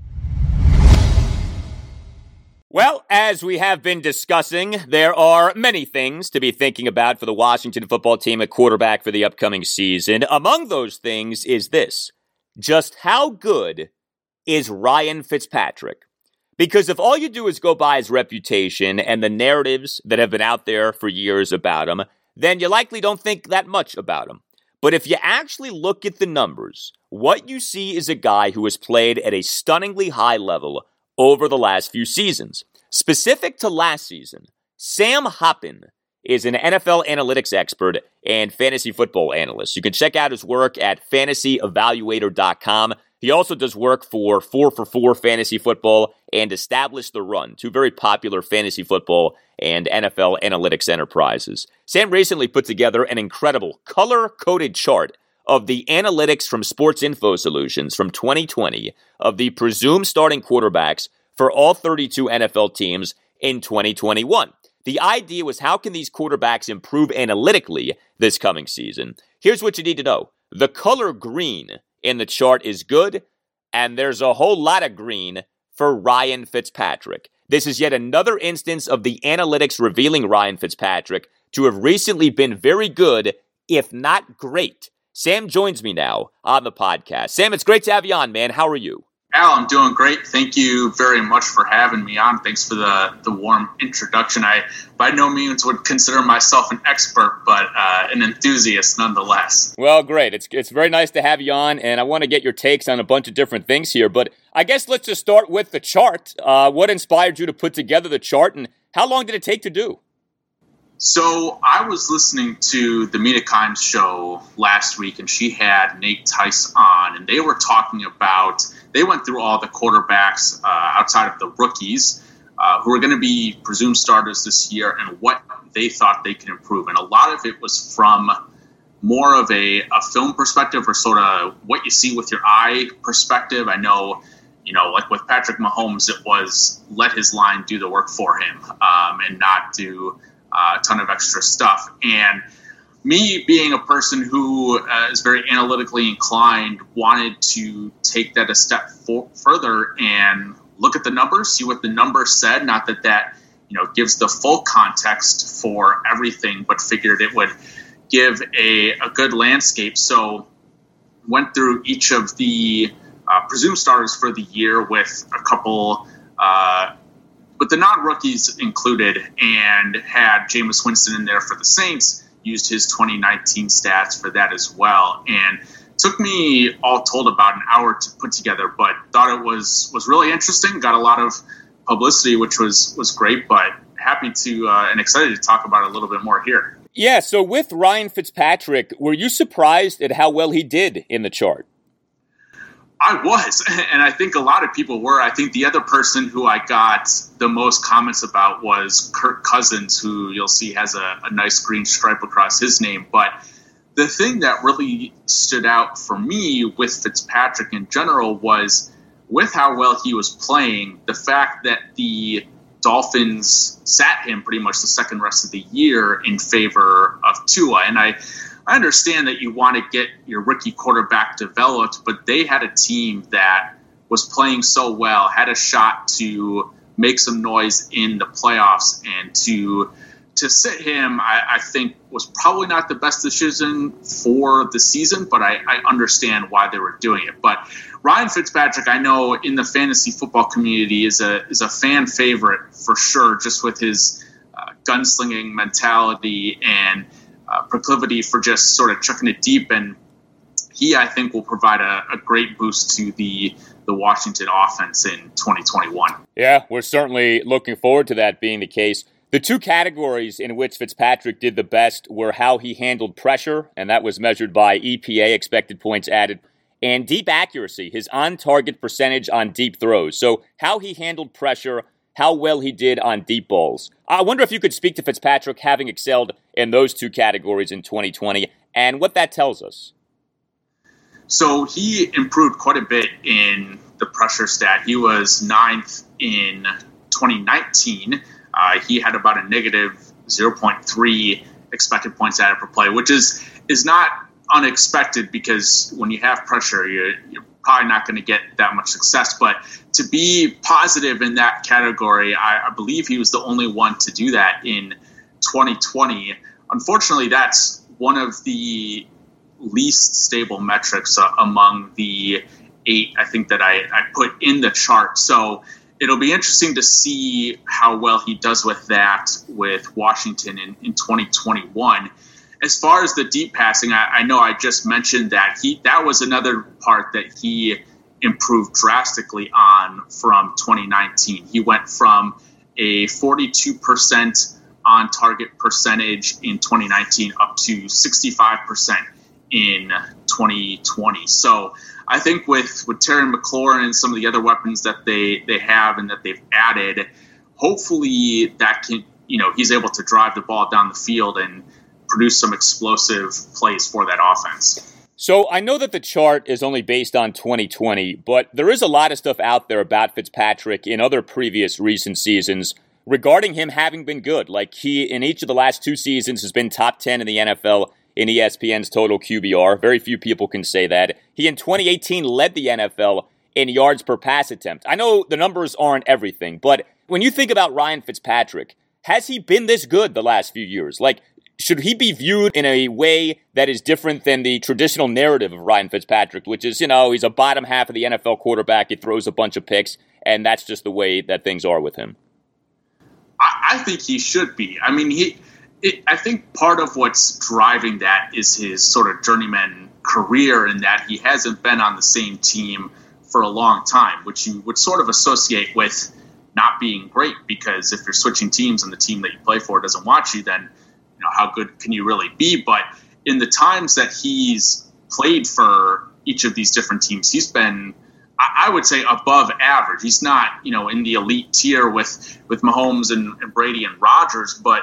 Well, as we have been discussing, there are many things to be thinking about for the Washington football team at quarterback for the upcoming season. Among those things is this: just how good is Ryan Fitzpatrick. Because if all you do is go by his reputation and the narratives that have been out there for years about him, then you likely don't think that much about him. But if you actually look at the numbers, what you see is a guy who has played at a stunningly high level over the last few seasons. Specific to last season, Sam Hoppen is an N F L analytics expert and fantasy football analyst. You can check out his work at fantasy evaluator dot com. He also does work for four for four Fantasy Football and Establish the Run, two very popular fantasy football and N F L analytics enterprises. Sam recently put together an incredible color-coded chart of the analytics from Sports Info Solutions from twenty twenty of the presumed starting quarterbacks for all thirty-two N F L teams in twenty twenty-one. The idea was, how can these quarterbacks improve analytically this coming season? Here's what you need to know. The color green in the chart is good, and there's a whole lot of green for Ryan Fitzpatrick. This is yet another instance of the analytics revealing Ryan Fitzpatrick to have recently been very good, if not great. Sam joins me now on the podcast. Sam, it's great to have you on, man. How are you?
Al, I'm doing great. Thank you very much for having me on. Thanks for the, the warm introduction. I by no means would consider myself an expert, but uh, an enthusiast nonetheless.
Well, great. It's it's very nice to have you on, and I want to get your takes on a bunch of different things here. But I guess let's just start with the chart. Uh, what inspired you to put together the chart, and how long did it take to do?
So I was listening to the Mina Kimes show last week, and she had Nate Tice on, and they were talking about, they went through all the quarterbacks uh, outside of the rookies uh, who are going to be presumed starters this year and what they thought they could improve. And a lot of it was from more of a, a film perspective, or sort of what you see with your eye perspective. I know, you know, like with Patrick Mahomes, it was let his line do the work for him um, and not do Uh, a ton of extra stuff. And me, being a person who uh, is very analytically inclined, wanted to take that a step for- further and look at the numbers, see what the numbers said. Not that that, you know, gives the full context for everything, but figured it would give a, a good landscape. So went through each of the uh, presumed starters for the year with a couple uh with the non-rookies included, and had Jameis Winston in there for the Saints, used his twenty nineteen stats for that as well. And took me all told about an hour to put together, but thought it was was really interesting, got a lot of publicity, which was, was great, but happy to uh, and excited to talk about it a little bit more here.
Yeah, so with Ryan Fitzpatrick, were you surprised at how well he did in the chart?
I was, and I think a lot of people were. I think the other person who I got the most comments about was Kirk Cousins, who you'll see has a, a nice green stripe across his name. But the thing that really stood out for me with Fitzpatrick in general was, with how well he was playing, the fact that the Dolphins sat him pretty much the second rest of the year in favor of Tua. And I I understand that you want to get your rookie quarterback developed, but they had a team that was playing so well, had a shot to make some noise in the playoffs, and to to sit him, I, I think, was probably not the best decision for the season, but I, I understand why they were doing it. But Ryan Fitzpatrick, I know in the fantasy football community, is a is a fan favorite for sure, just with his uh, gunslinging mentality and Uh, proclivity for just sort of chucking it deep, and he, I think, will provide a, a great boost to the the Washington offense in twenty twenty-one.
Yeah, we're certainly looking forward to that being the case. The two categories in which Fitzpatrick did the best were how he handled pressure, and that was measured by E P A, expected points added, and deep accuracy, his on-target percentage on deep throws. So how he handled pressure, how well he did on deep balls. I wonder if you could speak to Fitzpatrick having excelled in those two categories in twenty twenty and what that tells us.
So he improved quite a bit in the pressure stat. He was ninth in twenty nineteen. Uh, he had about a negative zero point three expected points added per play, which is is not unexpected, because when you have pressure, you're, you're probably not going to get that much success. But to be positive in that category, I, I believe he was the only one to do that in twenty twenty. Unfortunately, that's one of the least stable metrics uh, among the eight, I think that I, I put in the chart. So it'll be interesting to see how well he does with that with Washington in, in twenty twenty-one. As far as the deep passing, I, I know I just mentioned that he that was another part that he improved drastically on from twenty nineteen. He went from a forty-two percent on target percentage in twenty nineteen up to sixty-five percent in twenty twenty. So I think with, with Terry McLaurin and some of the other weapons that they, they have and that they've added, hopefully that can, you know, he's able to drive the ball down the field and produce some explosive plays for that offense.
So I know that the chart is only based on twenty twenty, but there is a lot of stuff out there about Fitzpatrick in other previous recent seasons regarding him having been good. Like he, in each of the last two seasons, has been top ten in the N F L in E S P N's total Q B R. Very few people can say that. He, in twenty eighteen, led the N F L in yards per pass attempt. I know the numbers aren't everything, but when you think about Ryan Fitzpatrick, has he been this good the last few years? Like, should he be viewed in a way that is different than the traditional narrative of Ryan Fitzpatrick, which is, you know, he's a bottom half of the N F L quarterback, he throws a bunch of picks, and that's just the way that things are with him?
I, I think he should be. I mean, he. It, I think part of what's driving that is his sort of journeyman career, in that he hasn't been on the same team for a long time, which you would sort of associate with not being great, because if you're switching teams and the team that you play for doesn't want you, then you know, how good can you really be? But in the times that he's played for each of these different teams, he's been, I would say, above average. He's not, you know, in the elite tier with, with Mahomes and, and Brady and Rodgers, but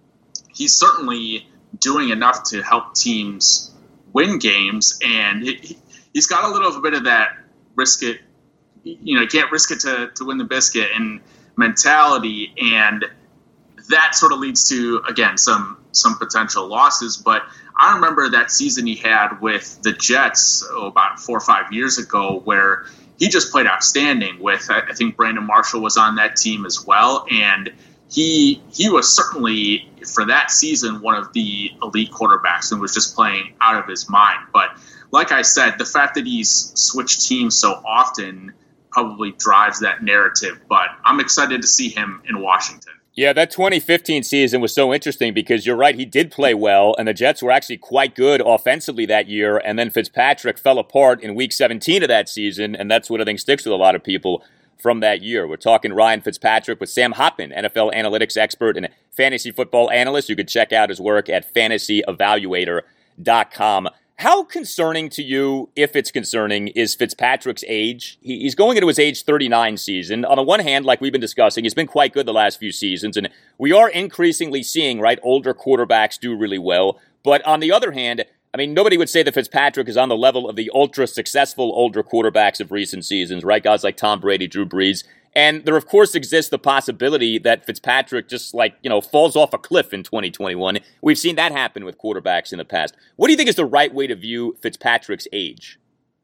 he's certainly doing enough to help teams win games. And it, he's got a little bit of that risk it, you know, you can't risk it to, to win the biscuit and mentality. And that sort of leads to, again, some some potential losses. But I remember that season he had with the Jets oh, about four or five years ago, where he just played outstanding with, I think Brandon Marshall was on that team as well. And he he was certainly, for that season, one of the elite quarterbacks and was just playing out of his mind. But like I said, the fact that he's switched teams so often probably drives that narrative. But I'm excited to see him in Washington.
Yeah, that twenty fifteen season was so interesting because you're right, he did play well, and the Jets were actually quite good offensively that year, and then Fitzpatrick fell apart in week seventeen of that season, and that's what I think sticks with a lot of people from that year. We're talking Ryan Fitzpatrick with Sam Hoppin, N F L analytics expert and fantasy football analyst. You could check out his work at fantasy evaluator dot com. How concerning to you, if it's concerning, is Fitzpatrick's age? He's going into his age thirty-nine season. On the one hand, like we've been discussing, he's been quite good the last few seasons, and we are increasingly seeing, right, older quarterbacks do really well. But on the other hand, I mean, nobody would say that Fitzpatrick is on the level of the ultra-successful older quarterbacks of recent seasons, right? Guys like Tom Brady, Drew Brees. And there, of course, exists the possibility that Fitzpatrick just, like, you know, falls off a cliff in twenty twenty-one. We've seen that happen with quarterbacks in the past. What do you think is the right way to view Fitzpatrick's age?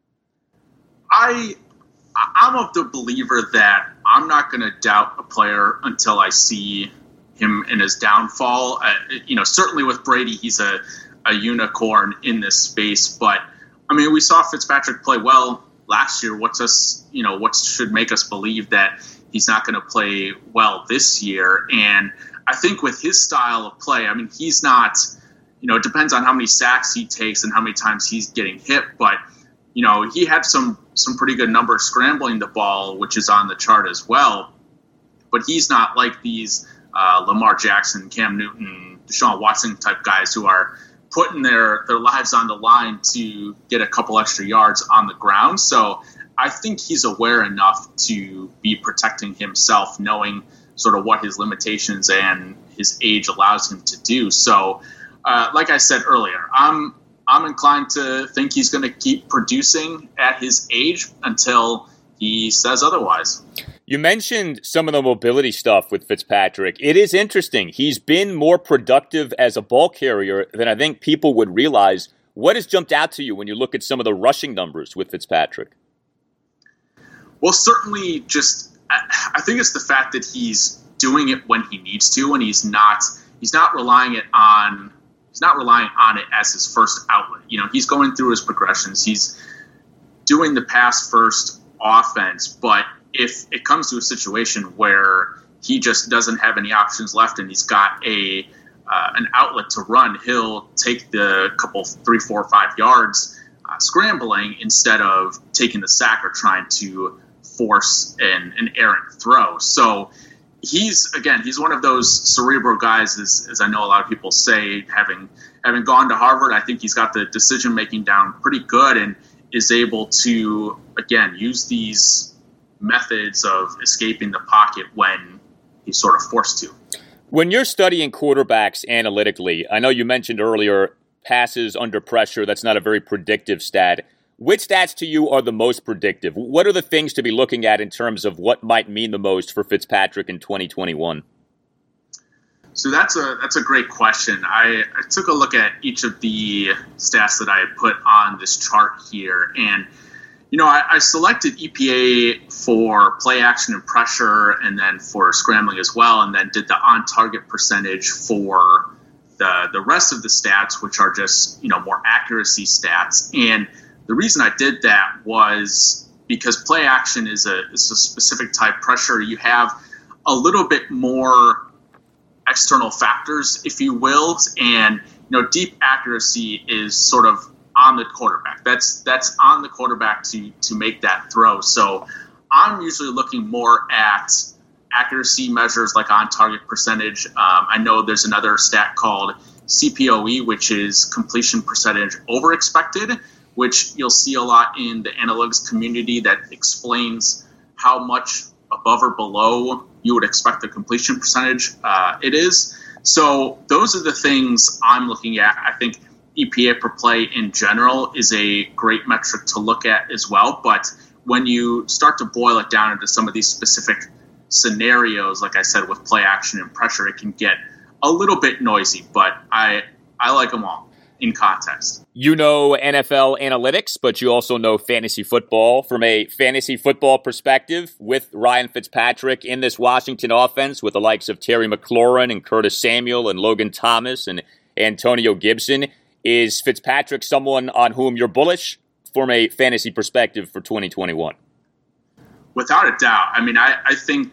I, I'm of the believer that I'm not going to doubt a player until I see him in his downfall. Uh, you know, certainly with Brady, he's a, a unicorn in this space. But, I mean, we saw Fitzpatrick play well last year. What's us, you know, what should make us believe that he's not going to play well this year? And I think with his style of play, I mean, he's not, you know, it depends on how many sacks he takes and how many times he's getting hit. But, you know, he had some, some pretty good numbers scrambling the ball, which is on the chart as well. But he's not like these uh, Lamar Jackson, Cam Newton, Deshaun Watson type guys who are putting their, their lives on the line to get a couple extra yards on the ground. So I think he's aware enough to be protecting himself, knowing sort of what his limitations and his age allows him to do. So uh, like I said earlier, I'm I'm inclined to think he's going to keep producing at his age until he says otherwise.
You mentioned some of the mobility stuff with Fitzpatrick. It is interesting. He's been more productive as a ball carrier than I think people would realize. What has jumped out to you when you look at some of the rushing numbers with Fitzpatrick?
Well, certainly just, I think it's the fact that he's doing it when he needs to, and he's not, he's not relying it on, he's not relying on it as his first outlet. You know, he's going through his progressions. He's doing the pass first offense, but if it comes to a situation where he just doesn't have any options left and he's got a uh, an outlet to run, he'll take the couple three, four, five yards uh, scrambling instead of taking the sack or trying to force an, an errant throw. So he's, again, he's one of those cerebral guys, as, as I know a lot of people say, having having gone to Harvard. I think he's got the decision making down pretty good and is able to, again, use these methods of escaping the pocket when he's sort of forced to.
When you're studying quarterbacks analytically, I know you mentioned earlier passes under pressure, that's not a very predictive stat. Which stats to you are the most predictive? What are the things to be looking at in terms of what might mean the most for Fitzpatrick in twenty twenty-one?
So that's a that's a great question. I, I took a look at each of the stats that I had put on this chart here, and you know, I, I selected E P A for play action and pressure, and then for scrambling as well, and then did the on-target percentage for the the rest of the stats, which are just, you know, more accuracy stats. And the reason I did that was because play action is a is a specific type pressure. You have a little bit more external factors, if you will, and you know, deep accuracy is sort of on the quarterback. That's that's on the quarterback to to make that throw. So I'm usually looking more at accuracy measures like on target percentage. Um, I know there's another stat called C P O E, which is completion percentage over expected, which you'll see a lot in the analytics community that explains how much above or below you would expect the completion percentage uh, it is. So those are the things I'm looking at. I think E P A per play in general is a great metric to look at as well. But when you start to boil it down into some of these specific scenarios, like I said, with play action and pressure, it can get a little bit noisy, but I I like them all in context.
You know N F L analytics, but you also know fantasy football. From a fantasy football perspective, with Ryan Fitzpatrick in this Washington offense, with the likes of Terry McLaurin and Curtis Samuel and Logan Thomas and Antonio Gibson, is Fitzpatrick someone on whom you're bullish from a fantasy perspective for twenty twenty-one?
Without a doubt. I mean, I, I think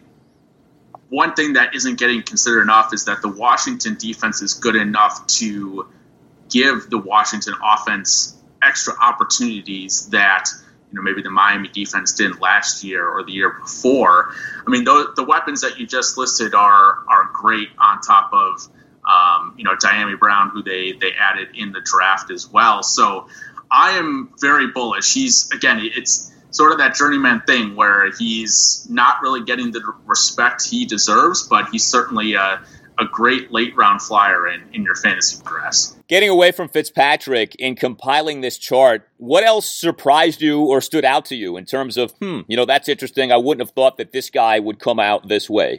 one thing that isn't getting considered enough is that the Washington defense is good enough to give the Washington offense extra opportunities that, you know, maybe the Miami defense didn't last year or the year before. I mean, the, the weapons that you just listed are are great on top of, um, you know, Dyami Brown, who they, they added in the draft as well. So I am very bullish. He's, again, it's sort of that journeyman thing where he's not really getting the respect he deserves, but he's certainly a, a great late round flyer in, in your fantasy drafts.
Getting away from Fitzpatrick, in compiling this chart, what else surprised you or stood out to you in terms of, hmm, you know, that's interesting. I wouldn't have thought that this guy would come out this way.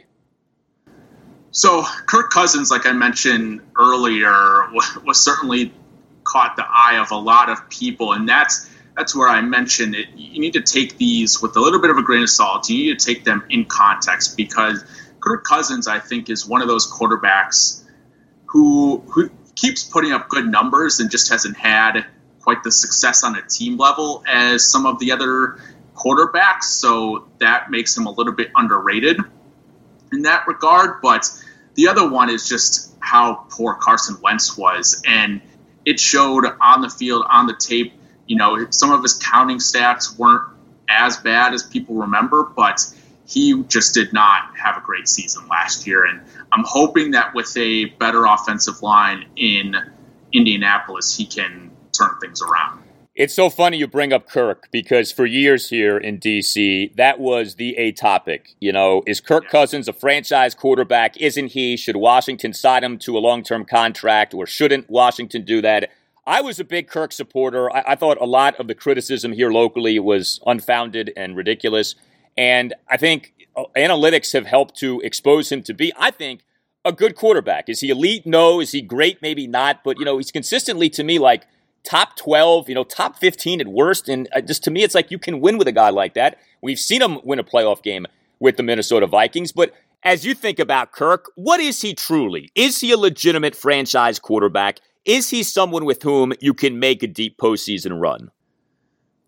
So Kirk Cousins, like I mentioned earlier, was certainly caught the eye of a lot of people. And that's that's where I mentioned it. You need to take these with a little bit of a grain of salt. You need to take them in context, because Kirk Cousins, I think, is one of those quarterbacks who who keeps putting up good numbers and just hasn't had quite the success on a team level as some of the other quarterbacks. So that makes him a little bit underrated in that regard. But the other one is just how poor Carson Wentz was. And it showed on the field, on the tape. You know, some of his counting stats weren't as bad as people remember, but he just did not have a great season last year. And I'm hoping that with a better offensive line in Indianapolis, he can turn things around.
It's so funny you bring up Kirk, because for years here in D C, that was the a topic. You know, is Kirk yeah. Cousins a franchise quarterback? Isn't he? Should Washington sign him to a long-term contract, or shouldn't Washington do that? I was a big Kirk supporter. I, I thought a lot of the criticism here locally was unfounded and ridiculous. And I think analytics have helped to expose him to be, I think, a good quarterback. Is he elite? No. Is he great? Maybe not. But, you know, he's consistently, to me, like top twelve, you know, top fifteen at worst. And just to me, it's like you can win with a guy like that. We've seen him win a playoff game with the Minnesota Vikings. But as you think about Kirk, what is he truly? Is he a legitimate franchise quarterback? Is he someone with whom you can make a deep postseason run?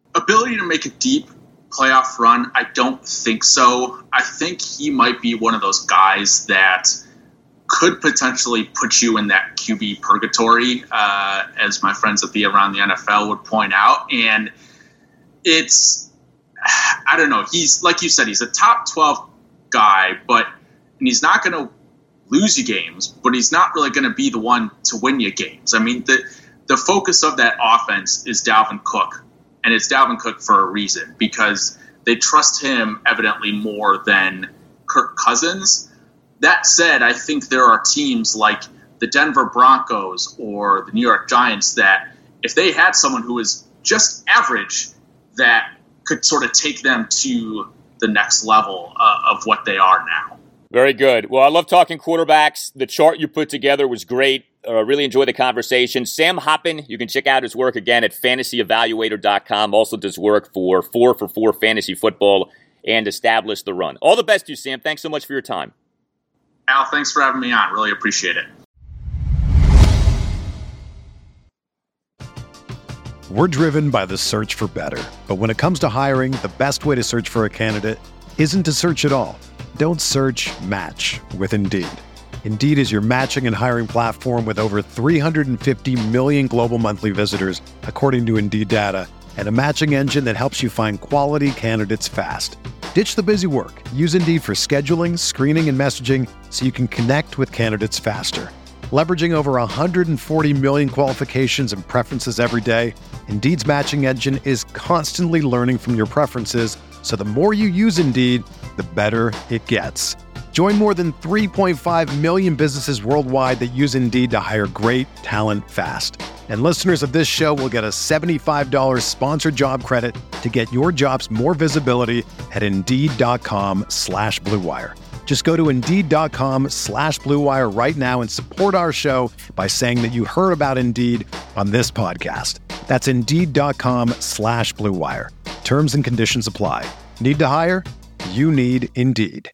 ability to make a deep playoff run, I don't think so. I think he might be one of those guys that could potentially put you in that Q B purgatory, uh, as my friends at the Around the N F L would point out. And it's, I don't know, he's, like you said, he's a top twelve guy, but and he's not going to lose you games, but he's not really going to be the one to win you games. I mean, the the focus of that offense is Dalvin Cook, and it's Dalvin Cook for a reason, because they trust him evidently more than Kirk Cousins. That said, I think there are teams like the Denver Broncos or the New York Giants that if they had someone who is just average, that could sort of take them to the next level uh, of what they are now.
Very good. Well, I love talking quarterbacks. The chart you put together was great. Uh, really enjoyed the conversation. Sam Hoppen, you can check out his work again at fantasy evaluator dot com. Also does work for four for four Fantasy Football and Establish the Run. All the best to you, Sam. Thanks so much for your time.
Al, thanks for having me on. Really appreciate it.
We're driven by the search for better. But when it comes to hiring, the best way to search for a candidate isn't to search at all. Don't search, match with Indeed. Indeed is your matching and hiring platform with over three hundred fifty million global monthly visitors, according to Indeed data, and a matching engine that helps you find quality candidates fast. Ditch the busy work. Use Indeed for scheduling, screening, and messaging so you can connect with candidates faster. Leveraging over one hundred forty million qualifications and preferences every day, Indeed's matching engine is constantly learning from your preferences, so the more you use Indeed, the better it gets. Join more than three point five million businesses worldwide that use Indeed to hire great talent fast. And listeners of this show will get a seventy-five dollars sponsored job credit to get your jobs more visibility at Indeed.com slash Blue Wire. Just go to Indeed.com slash Blue Wire right now and support our show by saying that you heard about Indeed on this podcast. That's Indeed.com slash Blue Wire. Terms and conditions apply. Need to hire? You need Indeed.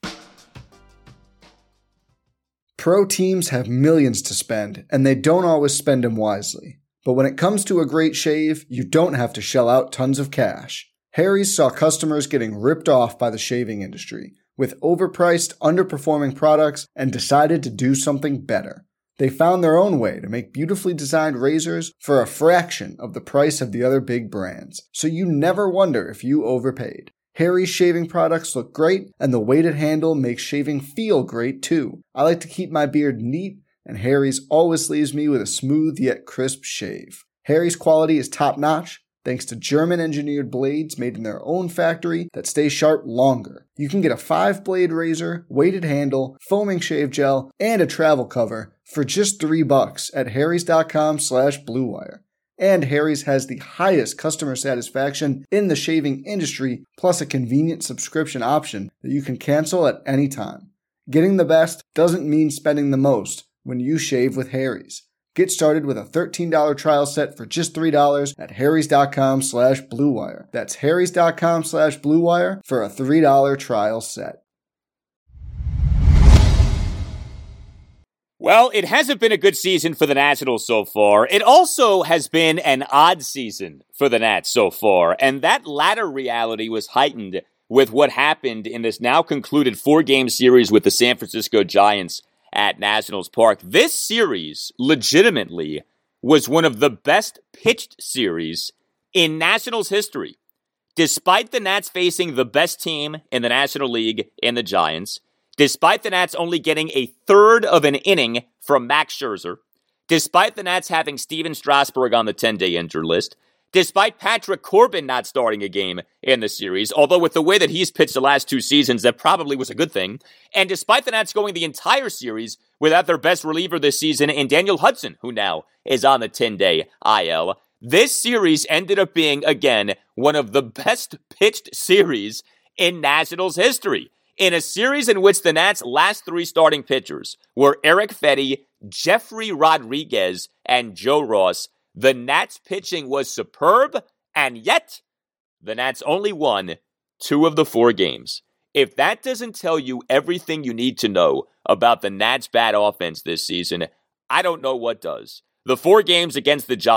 Pro teams have millions to spend, and they don't always spend them wisely. But when it comes to a great shave, you don't have to shell out tons of cash. Harry's saw customers getting ripped off by the shaving industry with overpriced, underperforming products and decided to do something better. They found their own way to make beautifully designed razors for a fraction of the price of the other big brands, so you never wonder if you overpaid. Harry's shaving products look great, and the weighted handle makes shaving feel great too. I like to keep my beard neat, and Harry's always leaves me with a smooth yet crisp shave. Harry's quality is top-notch, thanks to German-engineered blades made in their own factory that stay sharp longer. You can get a five-blade razor, weighted handle, foaming shave gel, and a travel cover for just three bucks at harrys.com slash bluewire. And Harry's has the highest customer satisfaction in the shaving industry, plus a convenient subscription option that you can cancel at any time. Getting the best doesn't mean spending the most when you shave with Harry's. Get started with a thirteen dollars trial set for just three dollars at harrys.com slash bluewire. That's harrys.com slash bluewire for a three dollars trial set.
Well, it hasn't been a good season for the Nationals so far. It also has been an odd season for the Nats so far, and that latter reality was heightened with what happened in this now concluded four-game series with the San Francisco Giants at Nationals Park. This series, legitimately, was one of the best pitched series in Nationals history. Despite the Nats facing the best team in the National League in the Giants, despite the Nats only getting a third of an inning from Max Scherzer, despite the Nats having Steven Strasburg on the ten-day injured list, despite Patrick Corbin not starting a game in the series, although with the way that he's pitched the last two seasons, that probably was a good thing, and despite the Nats going the entire series without their best reliever this season in Daniel Hudson, who now is on the ten-day I L, this series ended up being, again, one of the best pitched series in Nationals history. In a series in which the Nats' last three starting pitchers were Eric Fedde, Jeffrey Rodriguez, and Joe Ross, the Nats' pitching was superb, and yet the Nats only won two of the four games. If that doesn't tell you everything you need to know about the Nats' bad offense this season, I don't know what does. The four games against the Giants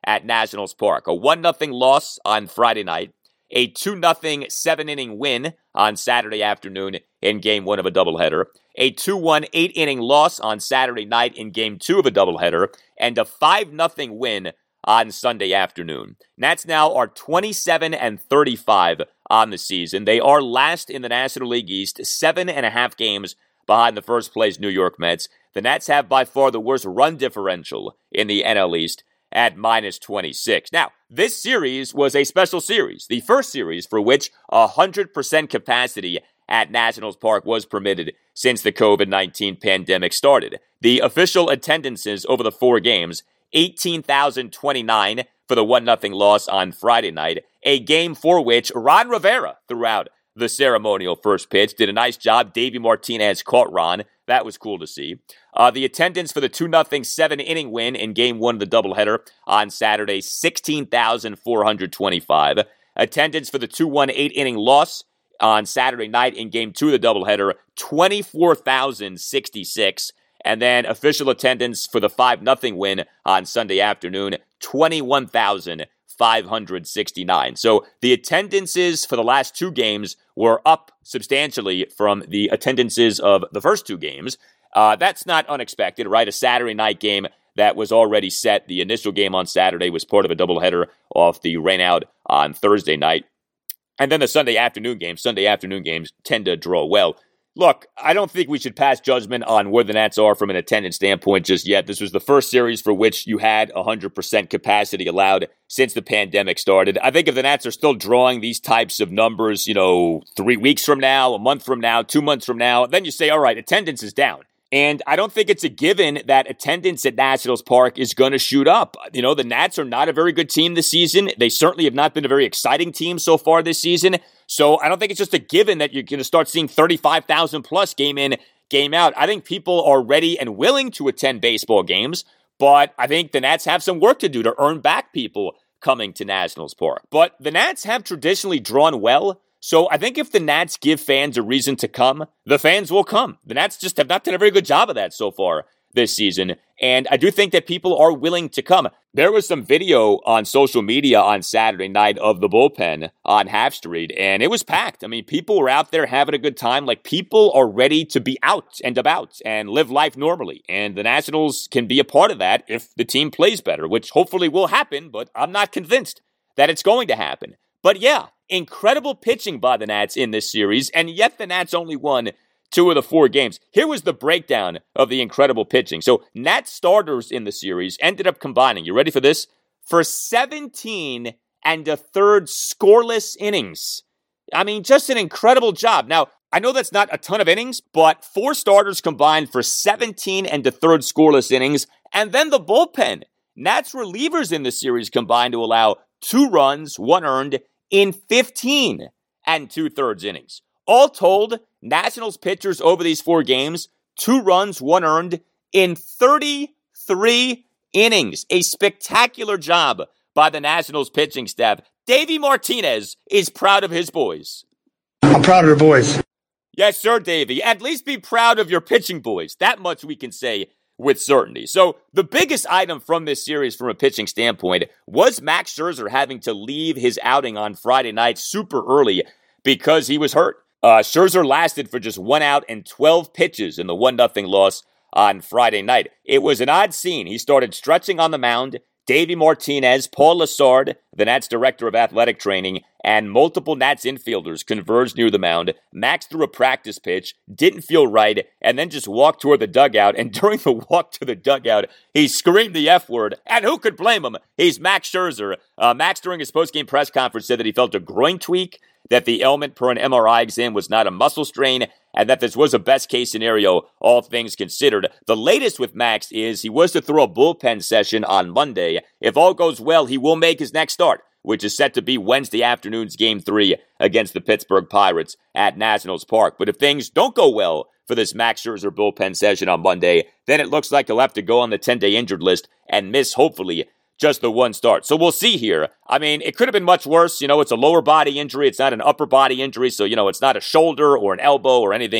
at Nationals Park. A one nothing loss on Friday night, a two nothing seven-inning win on Saturday afternoon in Game one of a doubleheader, a two one eight-inning loss on Saturday night in Game two of a doubleheader, and a five nothing win on Sunday afternoon. Nats now are twenty-seven and thirty-five on the season. They are last in the National League East, seven and a half games behind the first-place New York Mets. The Nats have by far the worst run differential in the N L East at minus twenty-six. Now, this series was a special series, the first series for which one hundred percent capacity at Nationals Park was permitted since the covid nineteen pandemic started. The official attendances over the four games, eighteen thousand twenty-nine for the one nothing loss on Friday night, a game for which Ron Rivera threw out the ceremonial first pitch, did a nice job. Davey Martinez caught Ron. That was cool to see. Uh, the attendance for the two nothing seven-inning win in Game one of the doubleheader on Saturday, sixteen thousand four hundred twenty-five. Attendance for the two one eight-inning loss on Saturday night in Game two of the doubleheader, twenty-four thousand sixty-six. And then official attendance for the five nothing win on Sunday afternoon, twenty-one thousand five hundred sixty-nine. So the attendances for the last two games were up substantially from the attendances of the first two games. Uh, that's not unexpected, right? A Saturday night game that was already set. The initial game on Saturday was part of a doubleheader off the rainout on Thursday night. And then the Sunday afternoon games, Sunday afternoon games tend to draw well. Look, I don't think we should pass judgment on where the Nats are from an attendance standpoint just yet. This was the first series for which you had one hundred percent capacity allowed since the pandemic started. I think if the Nats are still drawing these types of numbers, you know, three weeks from now, a month from now, two months from now, then you say, all right, attendance is down. And I don't think it's a given that attendance at Nationals Park is going to shoot up. You know, the Nats are not a very good team this season. They certainly have not been a very exciting team so far this season. So I don't think it's just a given that you're going to start seeing thirty-five thousand plus game in, game out. I think people are ready and willing to attend baseball games, but I think the Nats have some work to do to earn back people coming to Nationals Park. But the Nats have traditionally drawn well. So I think if the Nats give fans a reason to come, the fans will come. The Nats just have not done a very good job of that so far this season. And I do think that people are willing to come. There was some video on social media on Saturday night of the bullpen on Half Street, and it was packed. I mean, people were out there having a good time. Like, people are ready to be out and about and live life normally. And the Nationals can be a part of that if the team plays better, which hopefully will happen, but I'm not convinced that it's going to happen. But yeah, incredible pitching by the Nats in this series, and yet the Nats only won two of the four games. Here was the breakdown of the incredible pitching. So Nats starters in the series ended up combining, you ready for this? For seventeen and a third scoreless innings. I mean, just an incredible job. Now, I know that's not a ton of innings, but four starters combined for seventeen and a third scoreless innings, and then the bullpen. Nats relievers in the series combined to allow two runs, one earned, in fifteen and two-thirds innings. All told, Nationals pitchers over these four games, two runs, one earned, in thirty-three innings. A spectacular job by the Nationals pitching staff. Davey Martinez is proud of his boys.
I'm proud of the boys.
Yes, sir, Davey. At least be proud of your pitching boys. That much we can say with certainty. So the biggest item from this series from a pitching standpoint was Max Scherzer having to leave his outing on Friday night super early because he was hurt. Uh, Scherzer lasted for just one out and twelve pitches in the one nothing loss on Friday night. It was an odd scene. He started stretching on the mound. Davey Martinez, Paul Lassard, the Nats director of athletic training, and multiple Nats infielders converged near the mound. Max threw a practice pitch, didn't feel right, and then just walked toward the dugout. And during the walk to the dugout, he screamed the F word. And who could blame him? He's Max Scherzer. Uh, Max, during his postgame press conference, said that he felt a groin tweak, that the ailment per an M R I exam was not a muscle strain, and that this was a best-case scenario, all things considered. The latest with Max is he was to throw a bullpen session on Monday. If all goes well, he will make his next start, which is set to be Wednesday afternoon's Game three against the Pittsburgh Pirates at Nationals Park. But if things don't go well for this Max Scherzer bullpen session on Monday, then it looks like he'll have to go on the ten-day injured list and miss, hopefully, just the one start. So we'll see here. I mean, it could have been much worse. You know, it's a lower body injury. It's not an upper body injury. So, you know, it's not a shoulder or an elbow or anything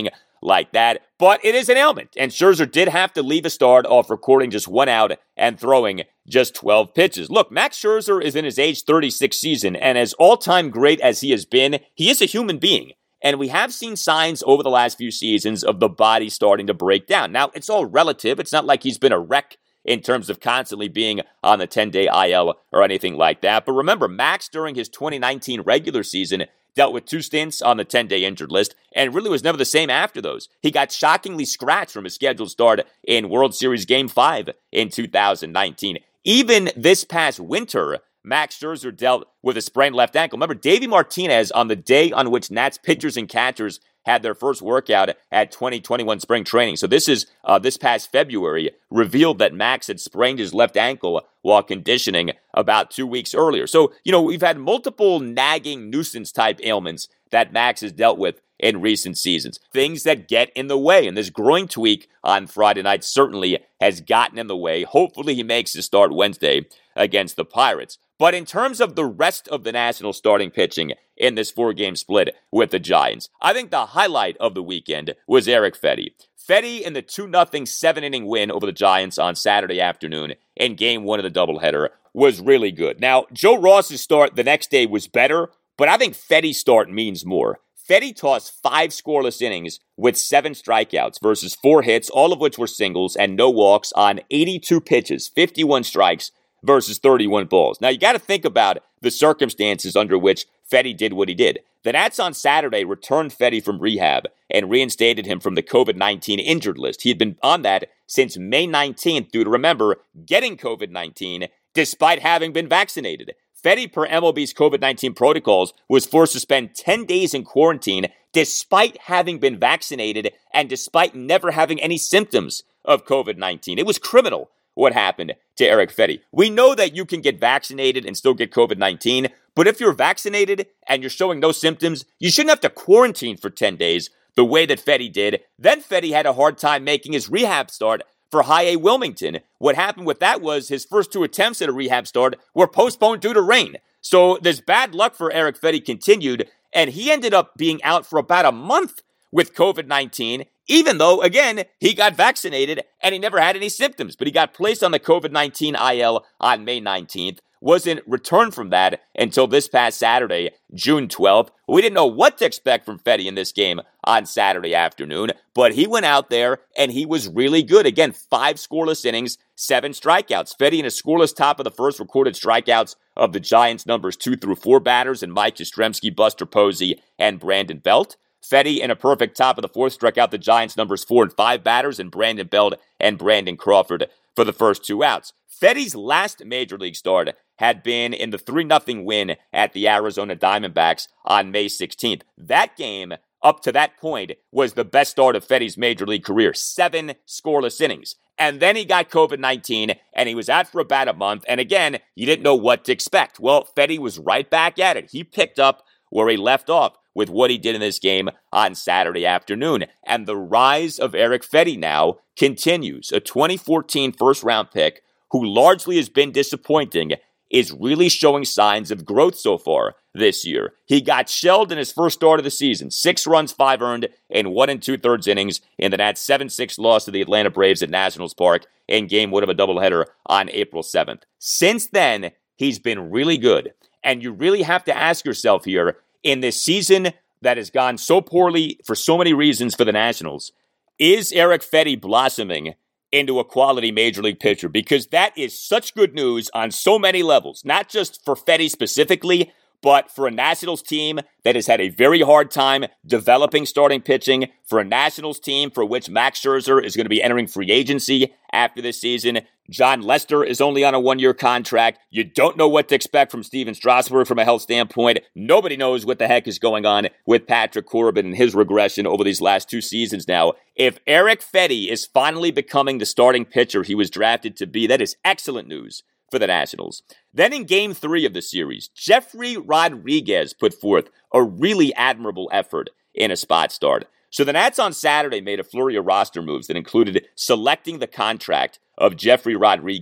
like that. But it is an ailment, and Scherzer did have to leave a start off recording just one out and throwing just twelve pitches. Look, Max Scherzer is in his age thirty-six season, and as all-time great as he has been, he is a human being. And we have seen signs over the last few seasons of the body starting to break down. Now, it's all relative. It's not like he's been a wreck in terms of constantly being on the ten-day I L or anything like that. But remember, Max, during his twenty nineteen regular season, dealt with two stints on the ten-day injured list and really was never the same after those. He got shockingly scratched from his scheduled start in World Series Game five in two thousand nineteen. Even this past winter, Max Scherzer dealt with a sprained left ankle. Remember, Davey Martinez, on the day on which Nats pitchers and catchers had their first workout at twenty twenty-one spring training. So this is uh, this past February, revealed that Max had sprained his left ankle while conditioning about two weeks earlier. So, you know, we've had multiple nagging nuisance type ailments that Max has dealt with in recent seasons. Things that get in the way. And this groin tweak on Friday night certainly has gotten in the way. Hopefully he makes his start Wednesday against the Pirates. But in terms of the rest of the Nationals starting pitching in this four-game split with the Giants, I think the highlight of the weekend was Erick Fedde. Fedde in the two nothing seven-inning win over the Giants on Saturday afternoon in game one of the doubleheader was really good. Now, Joe Ross's start the next day was better, but I think Fedde's start means more. Fedde tossed five scoreless innings with seven strikeouts versus four hits, all of which were singles and no walks on eighty-two pitches, fifty-one strikes versus thirty-one balls. Now, you got to think about the circumstances under which Fedde did what he did. The Nats on Saturday returned Fedde from rehab and reinstated him from the covid nineteen injured list. He had been on that since May nineteenth due to, remember, getting covid nineteen despite having been vaccinated. Fedde, per M L B's covid nineteen protocols, was forced to spend ten days in quarantine despite having been vaccinated and despite never having any symptoms of covid nineteen. It was criminal what happened to Erick Fedde. We know that you can get vaccinated and still get covid nineteen, but if you're vaccinated and you're showing no symptoms, you shouldn't have to quarantine for ten days the way that Fedde did. Then Fedde had a hard time making his rehab start for High A Wilmington. What happened with that was his first two attempts at a rehab start were postponed due to rain. So this bad luck for Erick Fedde continued, and he ended up being out for about a month with covid nineteen, even though, again, he got vaccinated and he never had any symptoms. But he got placed on the covid nineteen I L on May nineteenth, wasn't returned from that until this past Saturday, June twelfth. We didn't know what to expect from Fedde in this game on Saturday afternoon, but he went out there and he was really good. Again, five scoreless innings, seven strikeouts. Fedde in a scoreless top of the first recorded strikeouts of the Giants numbers two through four batters and Mike Yastrzemski, Buster Posey, and Brandon Belt. Fedde in a perfect top of the fourth struck out the Giants numbers four and five batters and Brandon Belt and Brandon Crawford for the first two outs. Fedde's last major league start had been in the three nothing win at the Arizona Diamondbacks on May sixteenth. That game, up to that point, was the best start of Fedde's major league career. Seven scoreless innings. And then he got covid nineteen, and he was out for about a month. And again, you didn't know what to expect. Well, Fedde was right back at it. He picked up where he left off with what he did in this game on Saturday afternoon. And the rise of Erick Fedde now continues. A twenty fourteen first-round pick who largely has been disappointing is really showing signs of growth so far this year. He got shelled in his first start of the season. Six runs, five earned in one and two-thirds innings in the Nats' seven six loss to the Atlanta Braves at Nationals Park in game one of a doubleheader on April seventh. Since then, he's been really good. And you really have to ask yourself here, in this season that has gone so poorly for so many reasons for the Nationals, is Erick Fedde blossoming into a quality major league pitcher? Because that is such good news on so many levels, not just for Fedde specifically, but for a Nationals team that has had a very hard time developing starting pitching, for a Nationals team for which Max Scherzer is going to be entering free agency after this season. John Lester is only on a one-year contract. You don't know what to expect from Steven Strasburg from a health standpoint. Nobody knows what the heck is going on with Patrick Corbin and his regression over these last two seasons now. If Erick Fedde is finally becoming the starting pitcher he was drafted to be, that is excellent news for the Nationals. Then in game three of the series, Jeffrey Rodriguez put forth a really admirable effort in a spot start. So the Nats on Saturday made a flurry of roster moves that included selecting the contract of Jeffrey Rodriguez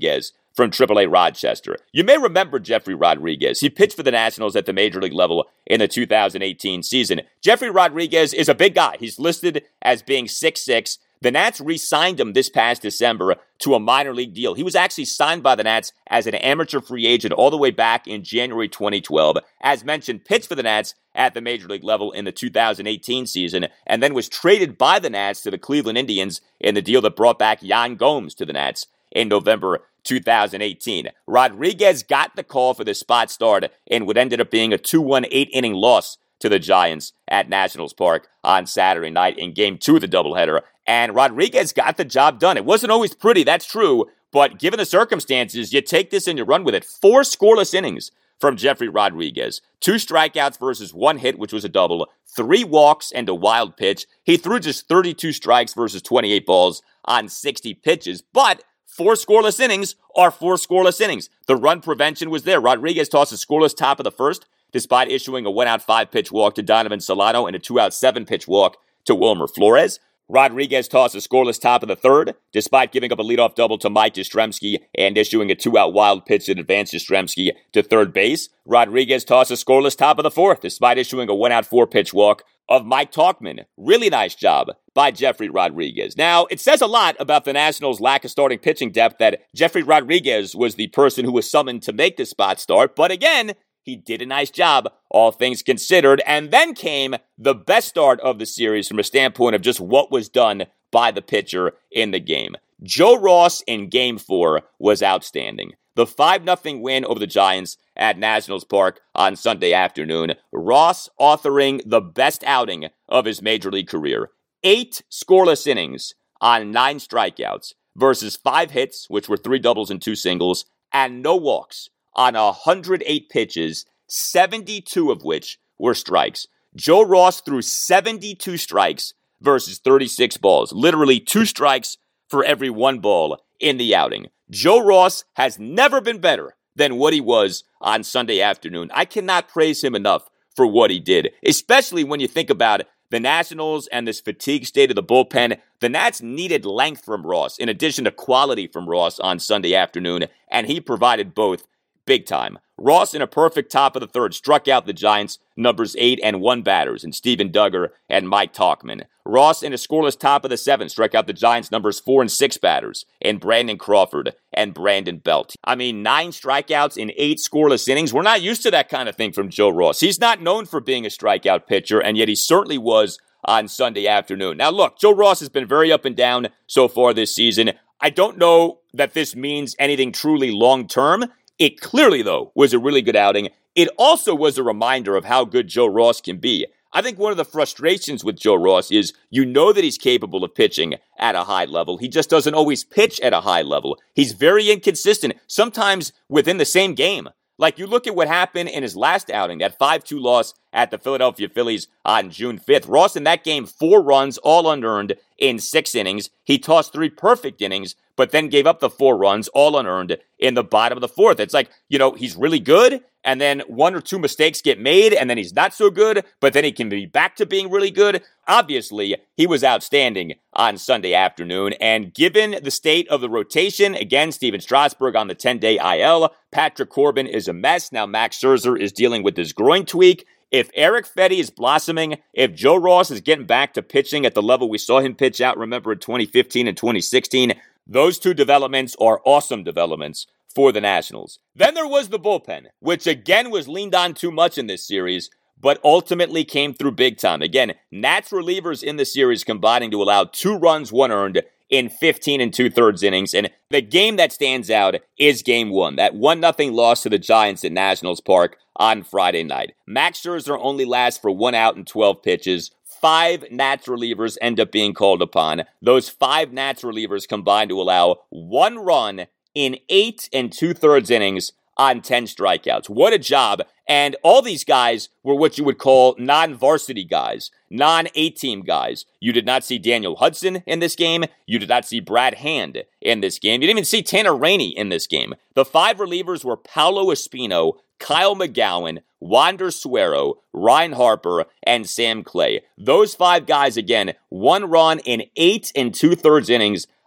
from triple A Rochester. You may remember Jeffrey Rodriguez. He pitched for the Nationals at the major league level in the two thousand eighteen season. Jeffrey Rodriguez is a big guy. He's listed as being six six. The Nats re-signed him this past December to a minor league deal. He was actually signed by the Nats as an amateur free agent all the way back in January twenty twelve. As mentioned, pitched for the Nats at the major league level in the two thousand eighteen season, and then was traded by the Nats to the Cleveland Indians in the deal that brought back Yan Gomes to the Nats in November two thousand eighteen. Rodriguez got the call for the spot start in what ended up being a two one eight-inning loss to the Giants at Nationals Park on Saturday night in Game two of the doubleheader. And Rodriguez got the job done. It wasn't always pretty, that's true, but given the circumstances, you take this and you run with it. Four scoreless innings from Jeffrey Rodriguez. Two strikeouts versus one hit, which was a double. Three walks and a wild pitch. He threw just thirty-two strikes versus twenty-eight balls on sixty pitches, but four scoreless innings are four scoreless innings. The run prevention was there. Rodriguez tossed a scoreless top of the first, despite issuing a one-out five-pitch walk to Donovan Solano and a two-out seven-pitch walk to Wilmer Flores. Rodriguez tossed a scoreless top of the third, despite giving up a leadoff double to Mike Yastrzemski and issuing a two-out wild pitch that advanced Yastrzemski to third base. Rodriguez tossed a scoreless top of the fourth, despite issuing a one-out four-pitch walk of Mike Tauchman. Really nice job by Jeffrey Rodriguez. Now, it says a lot about the Nationals' lack of starting pitching depth that Jeffrey Rodriguez was the person who was summoned to make the spot start, but again, he did a nice job, all things considered, and then came the best start of the series from a standpoint of just what was done by the pitcher in the game. Joe Ross in Game four was outstanding. The five nothing win over the Giants at Nationals Park on Sunday afternoon. Ross authoring the best outing of his major league career. Eight scoreless innings on nine strikeouts versus five hits, which were three doubles and two singles, and no walks on one hundred eight pitches, seventy-two of which were strikes. Joe Ross threw seventy-two strikes versus thirty-six balls. Literally two strikes for every one ball in the outing. Joe Ross has never been better than what he was on Sunday afternoon. I cannot praise him enough for what he did, especially when you think about the Nationals and this fatigue state of the bullpen. The Nats needed length from Ross in addition to quality from Ross on Sunday afternoon, and he provided both big time. Ross, in a perfect top of the third, struck out the Giants' numbers eight and one batters in Steven Duggar and Mike Tauchman. Ross, in a scoreless top of the seventh, struck out the Giants' numbers four and six batters in Brandon Crawford and Brandon Belt. I mean, nine strikeouts in eight scoreless innings. We're not used to that kind of thing from Joe Ross. He's not known for being a strikeout pitcher, and yet he certainly was on Sunday afternoon. Now, look, Joe Ross has been very up and down so far this season. I don't know that this means anything truly long-term. It clearly, though, was a really good outing. It also was a reminder of how good Joe Ross can be. I think one of the frustrations with Joe Ross is you know that he's capable of pitching at a high level. He just doesn't always pitch at a high level. He's very inconsistent, sometimes within the same game. Like, you look at what happened in his last outing, that five two loss at the Philadelphia Phillies on June fifth. Ross in that game, four runs, all unearned in six innings. He tossed three perfect innings, but then gave up the four runs, all unearned, in the bottom of the fourth. It's like, you know, he's really good, and then one or two mistakes get made, and then he's not so good, but then he can be back to being really good. Obviously, he was outstanding on Sunday afternoon, and given the state of the rotation, again, Steven Strasburg on the ten-day I L, Patrick Corbin is a mess. Now Max Scherzer is dealing with his groin tweak. If Eric Fedde is blossoming, if Joe Ross is getting back to pitching at the level we saw him pitch out, remember, in twenty fifteen and twenty sixteen, those two developments are awesome developments for the Nationals. Then there was the bullpen, which again was leaned on too much in this series, but ultimately came through big time. Again, Nats relievers in the series combining to allow two runs, one earned in fifteen and two-thirds innings. And the game that stands out is game one, that one nothing loss to the Giants at Nationals Park on Friday night. Max Scherzer only lasts for one out and twelve pitches. Five Nats relievers end up being called upon. Those five Nats relievers combined to allow one run in eight and two-thirds innings on ten strikeouts. What a job. And all these guys were what you would call non-varsity guys, non-A-team guys. You did not see Daniel Hudson in this game. You did not see Brad Hand in this game. You didn't even see Tanner Rainey in this game. The five relievers were Paolo Espino, Kyle McGowan, Wander Suero, Ryan Harper, and Sam Clay. Those five guys, again, one run in eight and two-thirds innings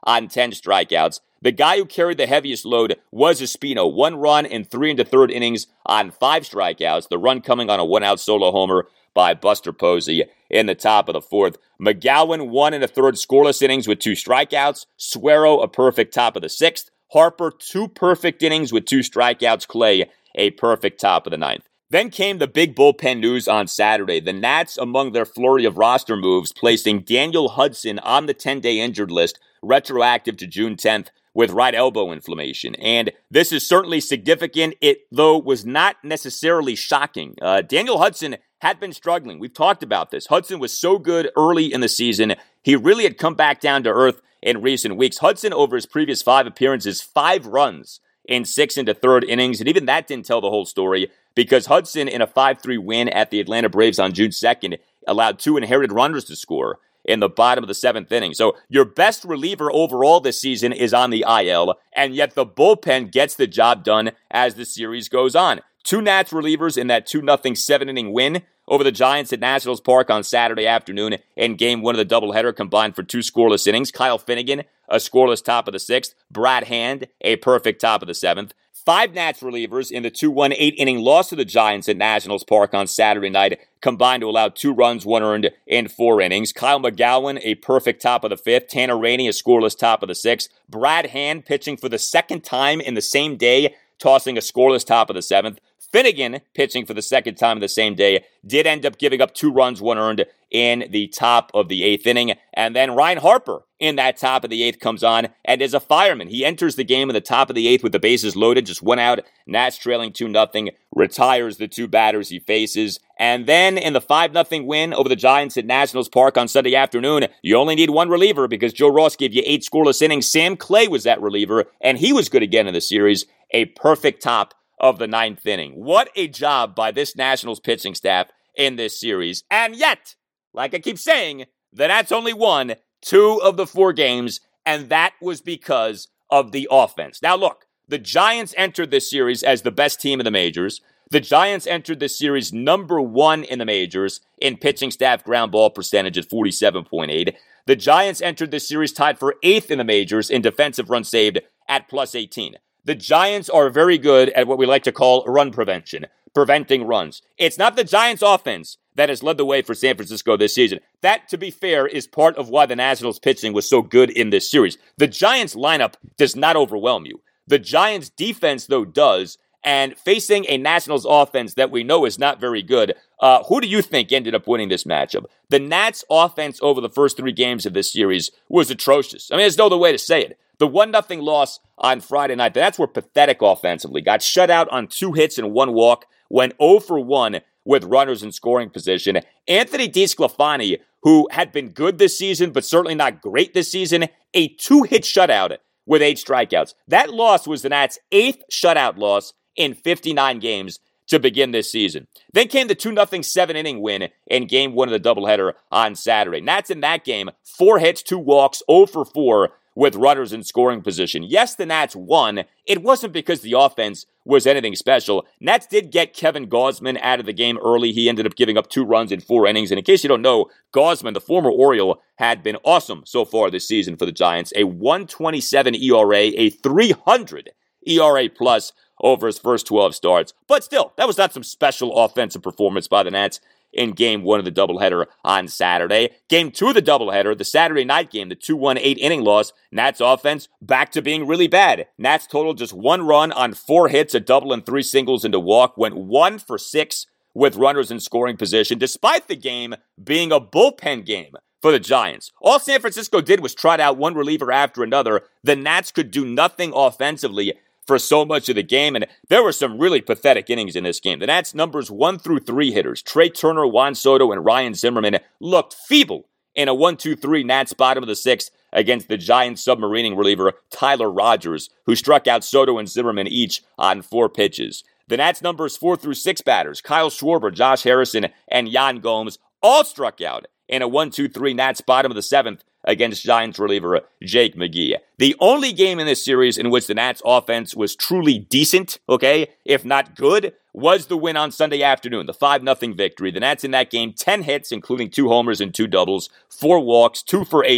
on ten strikeouts. The guy who carried the heaviest load was Espino. One run in three and a third innings on five strikeouts. The run coming on a one-out solo homer by Buster Posey in the top of the fourth. McGowan, one and a third scoreless innings with two strikeouts. Suero, a perfect top of the sixth. Harper, two perfect innings with two strikeouts. Clay, a perfect top of the ninth. Then came the big bullpen news on Saturday. The Nats, among their flurry of roster moves, placing Daniel Hudson on the ten-day injured list, retroactive to June tenth, with right elbow inflammation. And this is certainly significant. It, though, was not necessarily shocking. Uh, Daniel Hudson had been struggling. We've talked about this. Hudson was so good early in the season. He really had come back down to earth in recent weeks. Hudson, over his previous five appearances, five runs in six and a third innings. And even that didn't tell the whole story, because Hudson, in a five three win at the Atlanta Braves on June second, allowed two inherited runners to score in the bottom of the seventh inning. So your best reliever overall this season is on the I L, and yet the bullpen gets the job done as the series goes on. Two Nats relievers in that two nothing seven-inning win over the Giants at Nationals Park on Saturday afternoon in game one of the doubleheader combined for two scoreless innings. Kyle Finnegan, a scoreless top of the sixth. Brad Hand, a perfect top of the seventh. Five Nats relievers in the two one eight-inning loss to the Giants at Nationals Park on Saturday night combined to allow two runs, one earned in four innings. Kyle McGowan, a perfect top of the fifth. Tanner Rainey, a scoreless top of the sixth. Brad Hand pitching for the second time in the same day, tossing a scoreless top of the seventh. Finnegan, pitching for the second time in the same day, did end up giving up two runs, one earned in the top of the eighth inning. And then Ryan Harper in that top of the eighth comes on and is a fireman. He enters the game in the top of the eighth with the bases loaded, just one out, Nats trailing two nothing, retires the two batters he faces. And then in the five nothing win over the Giants at Nationals Park on Sunday afternoon, you only need one reliever because Joe Ross gave you eight scoreless innings. Sam Clay was that reliever, and he was good again in the series. A perfect top of the ninth inning. What a job by this Nationals pitching staff in this series. And yet, like I keep saying, the Nats only won two of the four games, and that was because of the offense. Now look, the Giants entered this series as the best team in the majors. The Giants entered this series number one in the majors in pitching staff ground ball percentage at forty-seven point eight. The Giants entered this series tied for eighth in the majors in defensive runs saved at plus eighteen. The Giants are very good at what we like to call run prevention, preventing runs. It's not the Giants' offense that has led the way for San Francisco this season. That, to be fair, is part of why the Nationals pitching was so good in this series. The Giants lineup does not overwhelm you. The Giants defense, though, does. And facing a Nationals offense that we know is not very good, uh, who do you think ended up winning this matchup? The Nats offense over the first three games of this series was atrocious. I mean, there's no other way to say it. The one nothing loss on Friday night, that's were pathetic offensively. Got shut out on two hits and one walk, went oh for one with runners in scoring position. Anthony DeSclafani, who had been good this season, but certainly not great this season, a two-hit shutout with eight strikeouts. That loss was the Nats' eighth shutout loss in fifty-nine games to begin this season. Then came the two nothing seven-inning win in game one of the doubleheader on Saturday. Nats in that game, four hits, two walks, oh for four with runners in scoring position. Yes, the Nats won. It wasn't because the offense was anything special. Nats did get Kevin Gausman out of the game early. He ended up giving up two runs in four innings. And in case you don't know, Gausman, the former Oriole, had been awesome so far this season for the Giants. A one twenty-seven E R A, a three hundred E R A plus over his first twelve starts. But still, that was not some special offensive performance by the Nats in game one of the doubleheader on Saturday. Game two of the doubleheader, the Saturday night game, the two one eight-inning loss, Nats offense back to being really bad. Nats totaled just one run on four hits, a double and three singles into walk, went one for six with runners in scoring position, despite the game being a bullpen game for the Giants. All San Francisco did was trot out one reliever after another. The Nats could do nothing offensively for so much of the game, and there were some really pathetic innings in this game. The Nats numbers one through three hitters, Trey Turner, Juan Soto, and Ryan Zimmerman, looked feeble in a one two three Nats bottom of the sixth against the Giants submarining reliever Tyler Rogers, who struck out Soto and Zimmerman each on four pitches. The Nats numbers four through six batters, Kyle Schwarber, Josh Harrison, and Yan Gomes, all struck out in a one two three Nats bottom of the seventh against Giants reliever Jake McGee. The only game in this series in which the Nats offense was truly decent, okay, if not good, was the win on Sunday afternoon, the five nothing victory. The Nats in that game, ten hits, including two homers and two doubles, four walks, two for eight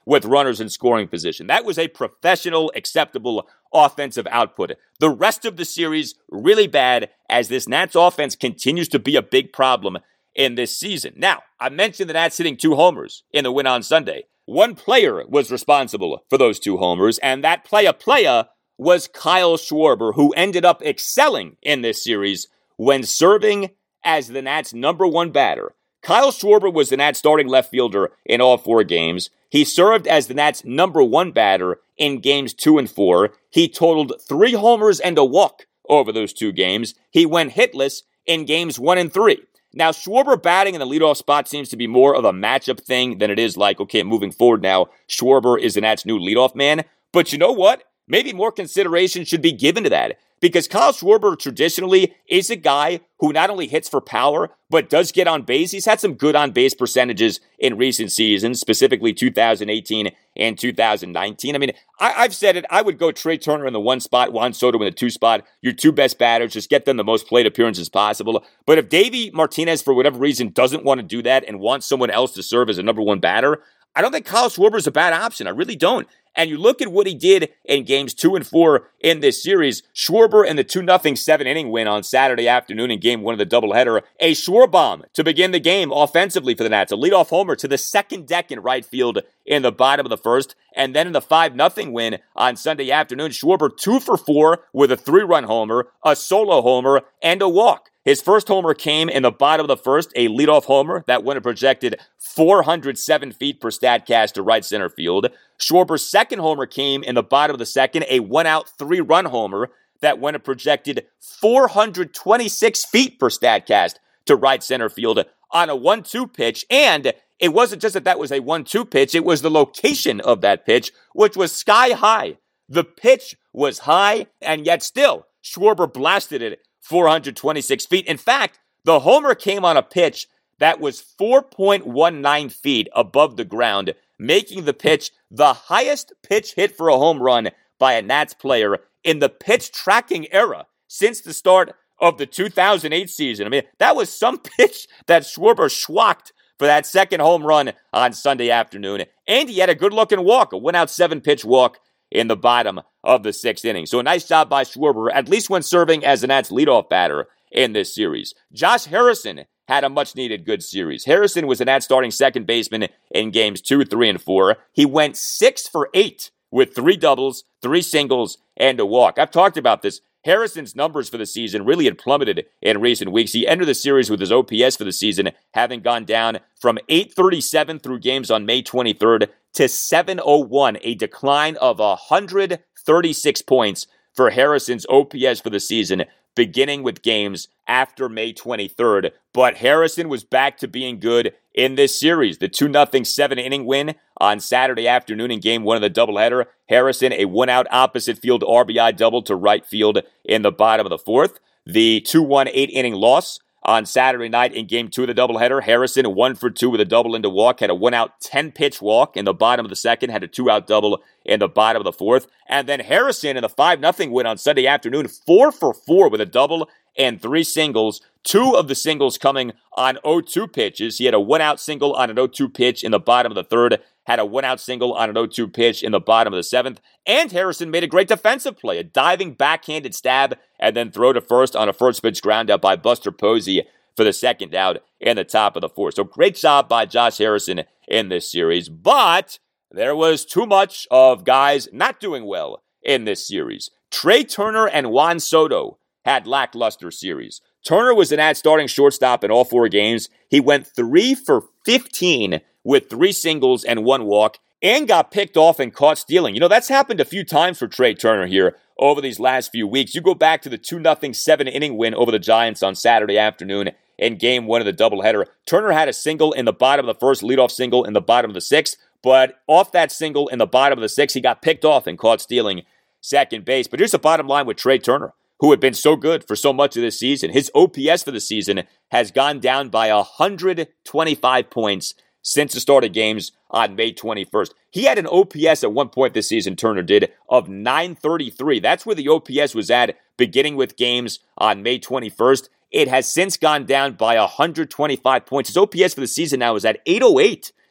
with runners in scoring position. That was a professional, acceptable offensive output. The rest of the series, really bad, as this Nats offense continues to be a big problem in this season. Now, I mentioned the Nats hitting two homers in the win on Sunday. One player was responsible for those two homers, and that playa-playa was Kyle Schwarber, who ended up excelling in this series when serving as the Nats' number one batter. Kyle Schwarber was the Nats' starting left fielder in all four games. He served as the Nats' number one batter in games two and four. He totaled three homers and a walk over those two games. He went hitless in games one and three. Now, Schwarber batting in the leadoff spot seems to be more of a matchup thing than it is like, okay, moving forward now, Schwarber is the Nats' new leadoff man. But you know what? Maybe more consideration should be given to that, because Kyle Schwarber traditionally is a guy who not only hits for power, but does get on base. He's had some good on-base percentages in recent seasons, specifically two thousand eighteen and two thousand nineteen. I mean, I, I've said it. I would go Trey Turner in the one spot, Juan Soto in the two spot, your two best batters, just get them the most plate appearances possible. But if Davey Martinez, for whatever reason, doesn't want to do that and wants someone else to serve as a number one batter, I don't think Kyle Schwarber is a bad option. I really don't. And you look at what he did in games two and four in this series. Schwarber in the two nothing seven-inning win on Saturday afternoon in game one of the doubleheader. A Schwarbomb to begin the game offensively for the Nats. A leadoff homer to the second deck in right field in the bottom of the first. And then in the five nothing win on Sunday afternoon, Schwarber two for four with a three-run homer, a solo homer, and a walk. His first homer came in the bottom of the first, a leadoff homer that went a projected four hundred seven feet per Statcast to right center field. Schwarber's second homer came in the bottom of the second, a one-out three-run homer that went a projected four hundred twenty-six feet per Statcast to right center field on a one two pitch. And it wasn't just that that was a one two pitch, it was the location of that pitch, which was sky high. The pitch was high, and yet still, Schwarber blasted it four hundred twenty-six feet. In fact, the homer came on a pitch that was four point one nine feet above the ground, making the pitch the highest pitch hit for a home run by a Nats player in the pitch tracking era since the start of the two thousand eight season. I mean, that was some pitch that Schwarber schwacked for that second home run on Sunday afternoon. And he had a good-looking walk, a one-out seven-pitch walk in the bottom of the sixth inning. So a nice job by Schwarber, at least when serving as the Nats' leadoff batter in this series. Josh Harrison had a much-needed good series. Harrison was the Nats' starting second baseman in games two, three, and four. He went six for eight with three doubles, three singles, and a walk. I've talked about this. Harrison's numbers for the season really had plummeted in recent weeks. He entered the series with his O P S for the season having gone down from eight thirty-seven through games on May twenty-third to seven oh one, a decline of one hundred thirty-six points for Harrison's O P S for the season, beginning with games after May twenty-third. But Harrison was back to being good in this series. The two nothing seven-inning win on Saturday afternoon in game one of the doubleheader. Harrison, a one-out opposite field R B I double to right field in the bottom of the fourth. The two one eight-inning loss on Saturday night in game two of the doubleheader. Harrison, one for two with a double into walk, had a one-out ten-pitch walk in the bottom of the second, had a two-out double in the bottom of the fourth. And then Harrison in the five nothing win on Sunday afternoon, four for four with a double and three singles, two of the singles coming on oh two pitches. He had a one-out single on an oh two pitch in the bottom of the third, had a one-out single on an oh two pitch in the bottom of the seventh, and Harrison made a great defensive play, a diving backhanded stab, and then throw to first on a first pitch ground out by Buster Posey for the second out in the top of the fourth. So great job by Josh Harrison in this series, but there was too much of guys not doing well in this series. Trey Turner and Juan Soto had lackluster series. Turner was the Nats starting shortstop in all four games. He went three for fifteen with three singles and one walk, and got picked off and caught stealing. You know, that's happened a few times for Trey Turner here over these last few weeks. You go back to the two nothing seven-inning win over the Giants on Saturday afternoon in game one of the doubleheader. Turner had a single in the bottom of the first, leadoff single in the bottom of the sixth, but off that single in the bottom of the sixth, he got picked off and caught stealing second base. But here's the bottom line with Trey Turner, who had been so good for so much of this season. His O P S for the season has gone down by one hundred twenty-five points since the start of games on May twenty-first. He had an O P S at one point this season, Turner did, of nine thirty-three. That's where the O P S was at beginning with games on May twenty-first. It has since gone down by one hundred twenty-five points. His O P S for the season now is at eight oh eight.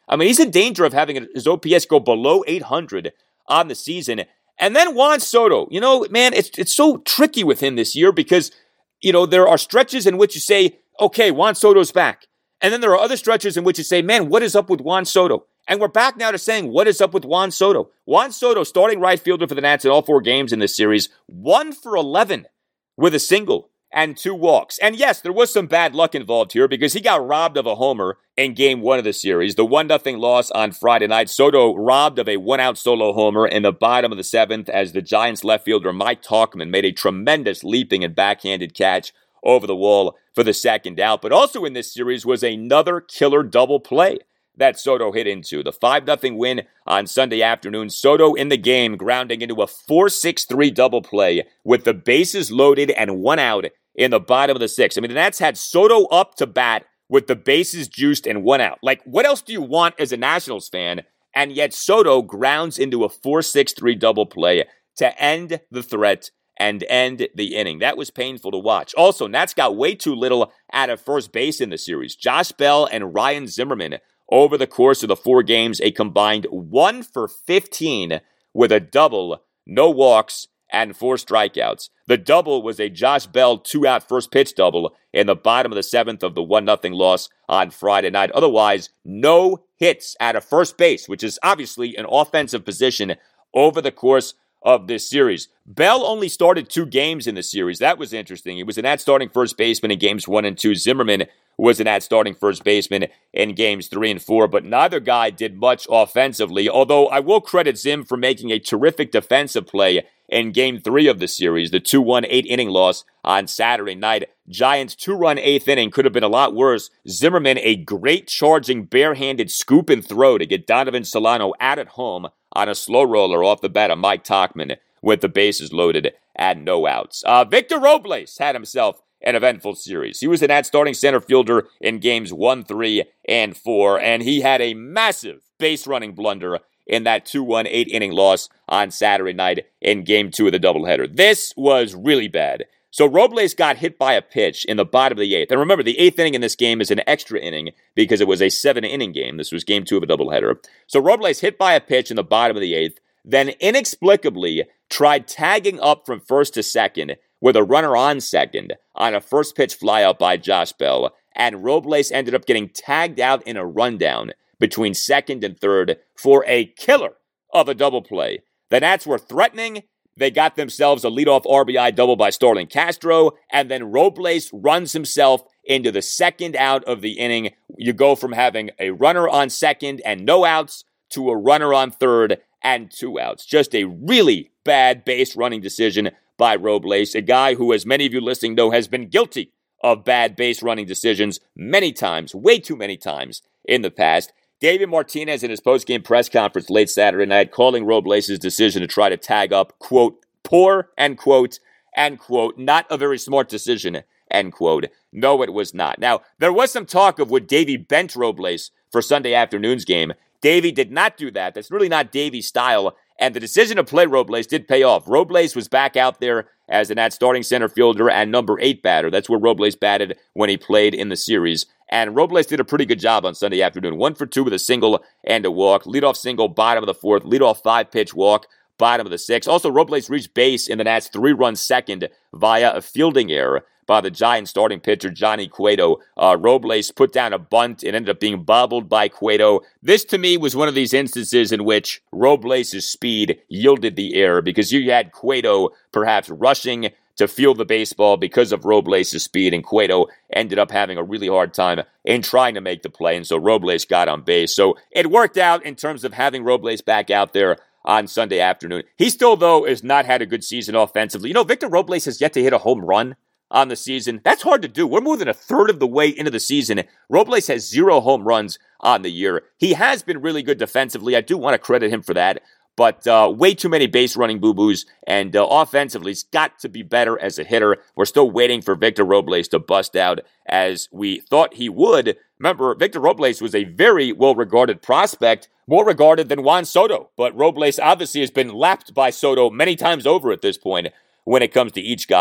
I mean, he's in danger of having his O P S go below eight hundred on the season. And then Juan Soto, you know, man, it's it's so tricky with him this year because, you know, there are stretches in which you say, okay, Juan Soto's back. And then there are other stretches in which you say, man, what is up with Juan Soto? And we're back now to saying, what is up with Juan Soto? Juan Soto, starting right fielder for the Nats in all four games in this series, one for eleven with a single and two walks. And yes, there was some bad luck involved here because he got robbed of a homer in game one of the series. The one nothing loss on Friday night. Soto robbed of a one-out solo homer in the bottom of the seventh as the Giants left fielder Mike Tauchman made a tremendous leaping and backhanded catch over the wall for the second out. But also in this series was another killer double play that Soto hit into. The five nothing win on Sunday afternoon. Soto in the game grounding into a four six three double play with the bases loaded and one out in the bottom of the sixth. I mean, the Nats had Soto up to bat with the bases juiced and one out. Like, what else do you want as a Nationals fan? And yet Soto grounds into a four six three double play to end the threat and end the inning. That was painful to watch. Also, Nats got way too little out of first base in the series. Josh Bell and Ryan Zimmerman, over the course of the four games, a combined one for fifteen with a double, no walks, and four strikeouts. The double was a Josh Bell two-out first pitch double in the bottom of the seventh of the one nothing loss on Friday night. Otherwise, no hits out of first base, which is obviously an offensive position over the course of this series. Bell only started two games in the series. That was interesting. He was an at starting first baseman in games one and two. Zimmerman was an at starting first baseman in games three and four, but neither guy did much offensively, although I will credit Zim for making a terrific defensive play in game three of the series, the two one eight-inning loss on Saturday night. Giants' two-run eighth inning could have been a lot worse. Zimmerman, a great charging, barehanded scoop and throw to get Donovan Solano out at home on a slow roller off the bat of Mike Tauchman with the bases loaded and no outs. Uh, Victor Robles had himself an eventful series. He was an at starting center fielder in games one, three, and four, and he had a massive base running blunder in that two one eight-inning loss on Saturday night in game two of the doubleheader. This was really bad. So Robles got hit by a pitch in the bottom of the eighth. And remember, the eighth inning in this game is an extra inning because it was a seven-inning game. This was game two of a doubleheader. So Robles hit by a pitch in the bottom of the eighth, then inexplicably tried tagging up from first to second with a runner on second on a first pitch flyout by Josh Bell. And Robles ended up getting tagged out in a rundown between second and third for a killer of a double play. The Nats were threatening. They got themselves a leadoff R B I double by Starlin Castro, and then Robles runs himself into the second out of the inning. You go from having a runner on second and no outs to a runner on third and two outs. Just a really bad base running decision by Robles, a guy who, as many of you listening know, has been guilty of bad base running decisions many times, way too many times in the past. David Martinez in his postgame press conference late Saturday night calling Robles' decision to try to tag up, quote, poor, end quote, end quote, not a very smart decision, end quote. No, it was not. Now, there was some talk of would Davey bench Robles for Sunday afternoon's game. Davey did not do that. That's really not Davey's style. And the decision to play Robles did pay off. Robles was back out there as an at starting center fielder and number eight batter. That's where Robles batted when he played in the series. And Robles did a pretty good job on Sunday afternoon. One for two with a single and a walk. Leadoff single, bottom of the fourth. Leadoff five-pitch walk, bottom of the sixth. Also, Robles reached base in the Nats' three-run second via a fielding error by the Giants starting pitcher, Johnny Cueto. Uh, Robles put down a bunt. It ended up being bobbled by Cueto. This, to me, was one of these instances in which Robles' speed yielded the error because you had Cueto perhaps rushing to field the baseball because of Robles' speed, and Cueto ended up having a really hard time in trying to make the play, and so Robles got on base. So it worked out in terms of having Robles back out there on Sunday afternoon. He still, though, has not had a good season offensively. You know, Victor Robles has yet to hit a home run on the season. That's hard to do. We're more than a third of the way into the season. Robles has zero home runs on the year. He has been really good defensively. I do want to credit him for that. But uh, way too many base running boo-boos, and uh, offensively, he's got to be better as a hitter. We're still waiting for Victor Robles to bust out as we thought he would. Remember, Victor Robles was a very well-regarded prospect, more regarded than Juan Soto. But Robles obviously has been lapped by Soto many times over at this point when it comes to each guy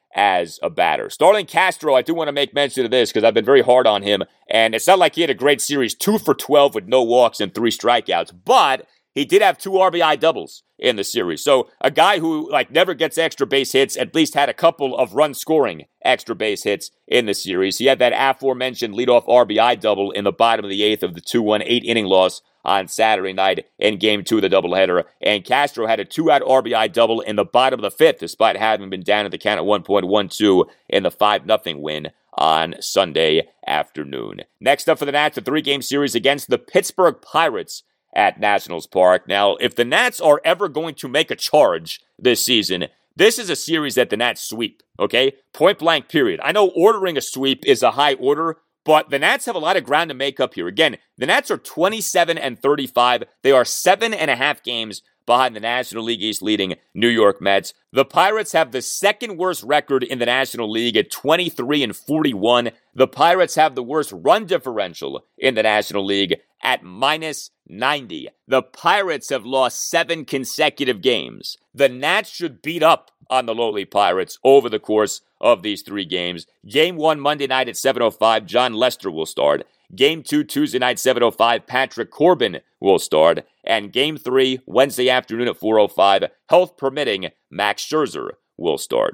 as a batter. Starlin Castro, I do want to make mention of this because I've been very hard on him, and it's not like he had a great series, two for twelve with no walks and three strikeouts, but he did have two R B I doubles in the series. So a guy who like never gets extra base hits at least had a couple of run-scoring extra base hits in the series. He had that aforementioned leadoff R B I double in the bottom of the eighth of the two one eight-inning loss on Saturday night in Game two of the doubleheader. And Castro had a two-out R B I double in the bottom of the fifth, despite having been down at the count at one point one two in the five nothing win on Sunday afternoon. Next up for the Nats, a three-game series against the Pittsburgh Pirates at Nationals Park. Now, if the Nats are ever going to make a charge this season, this is a series that the Nats sweep, okay? Point blank, period. I know ordering a sweep is a high order, but the Nats have a lot of ground to make up here. Again, the Nats are twenty-seven and thirty-five. They are seven and a half games behind the National League East leading New York Mets. The Pirates have the second worst record in the National League at twenty-three and forty-one. The Pirates have the worst run differential in the National League at minus ninety. The Pirates have lost seven consecutive games. The Nats should beat up on the lowly Pirates over the course of these three games. Game one, Monday night at seven oh five, John Lester will start. Game two, Tuesday night, seven oh five, Patrick Corbin will start. And Game three, Wednesday afternoon at four oh five, health permitting, Max Scherzer will start.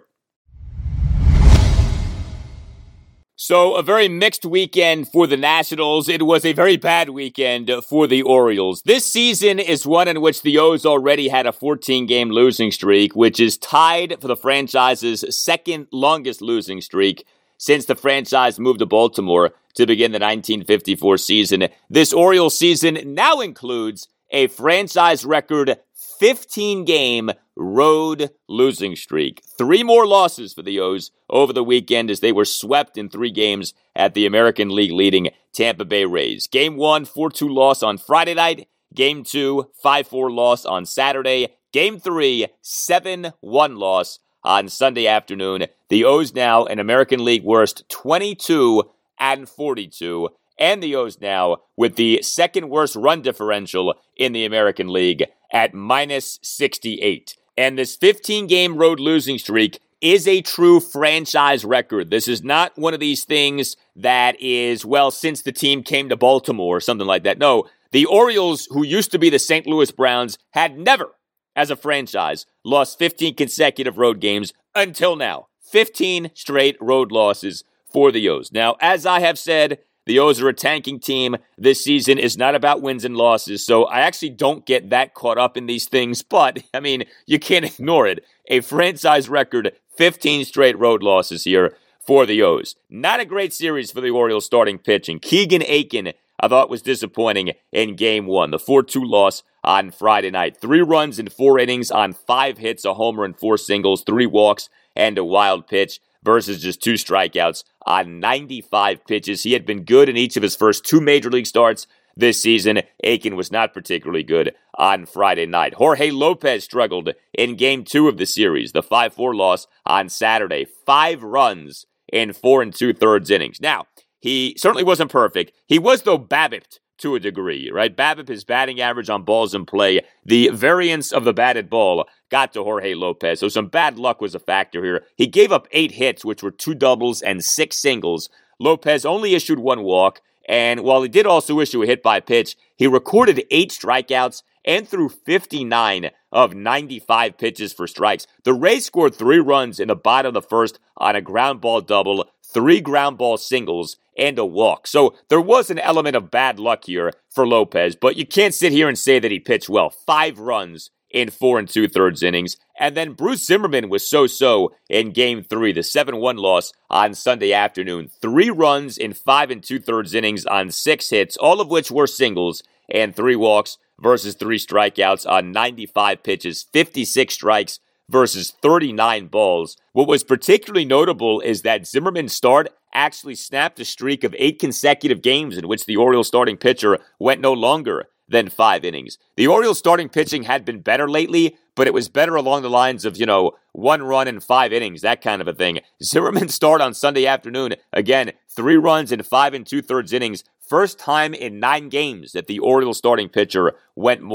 So, a very mixed weekend for the Nationals. It was a very bad weekend for the Orioles. This season is one in which the O's already had a fourteen-game losing streak, which is tied for the franchise's second longest losing streak since the franchise moved to Baltimore to begin the nineteen fifty-four season. This Orioles season now includes a franchise record fifteen-game road losing streak. Three more losses for the O's over the weekend as they were swept in three games at the American League leading Tampa Bay Rays. Game one, four two loss on Friday night. Game two, five four loss on Saturday. Game three, seven one loss on Sunday afternoon. The O's now an American League worst twenty-two and forty-two. And the O's now with the second worst run differential in the American League at minus sixty-eight. And this fifteen-game road losing streak is a true franchise record. This is not one of these things that is, well, since the team came to Baltimore or something like that. No, the Orioles, who used to be the Saint Louis Browns, had never, as a franchise, lost fifteen consecutive road games until now. fifteen straight road losses for the O's. Now, as I have said, the O's are a tanking team. This season is not about wins and losses, so I actually don't get that caught up in these things, but, I mean, you can't ignore it. A franchise record, fifteen straight road losses here for the O's. Not a great series for the Orioles starting pitching. Keegan Aiken, I thought, was disappointing in Game one. The four two loss on Friday night. Three runs in four innings on five hits, a homer and four singles, three walks, and a wild pitch versus just two strikeouts on ninety-five pitches. He had been good in each of his first two major league starts this season. Aiken was not particularly good on Friday night. Jorge Lopez struggled in Game two of the series, the five four loss on Saturday. Five runs in four and two-thirds innings. Now, he certainly wasn't perfect. He was, though, BABIP'd to a degree, right? BABIP, his batting average on balls in play, the variance of the batted ball got to Jorge Lopez. So some bad luck was a factor here. He gave up eight hits, which were two doubles and six singles. Lopez only issued one walk, and while he did also issue a hit by pitch, he recorded eight strikeouts and threw fifty-nine of ninety-five pitches for strikes. The Rays scored three runs in the bottom of the first on a ground ball double, three ground ball singles, and a walk. So there was an element of bad luck here for Lopez, but you can't sit here and say that he pitched well. Five runs in four and two-thirds innings. And then Bruce Zimmerman was so-so in Game three, the seven one loss on Sunday afternoon. Three runs in five and two-thirds innings on six hits, all of which were singles, and three walks versus three strikeouts on ninety-five pitches, fifty-six strikes versus thirty-nine balls. What was particularly notable is that Zimmerman's start actually snapped a streak of eight consecutive games in which the Orioles starting pitcher went no longer than five innings. The Orioles starting pitching had been better lately, but it was better along the lines of, you know, one run in five innings, that kind of a thing. Zimmerman's start on Sunday afternoon, again, three runs in five and two-thirds innings. First time in nine games that the Orioles starting pitcher went more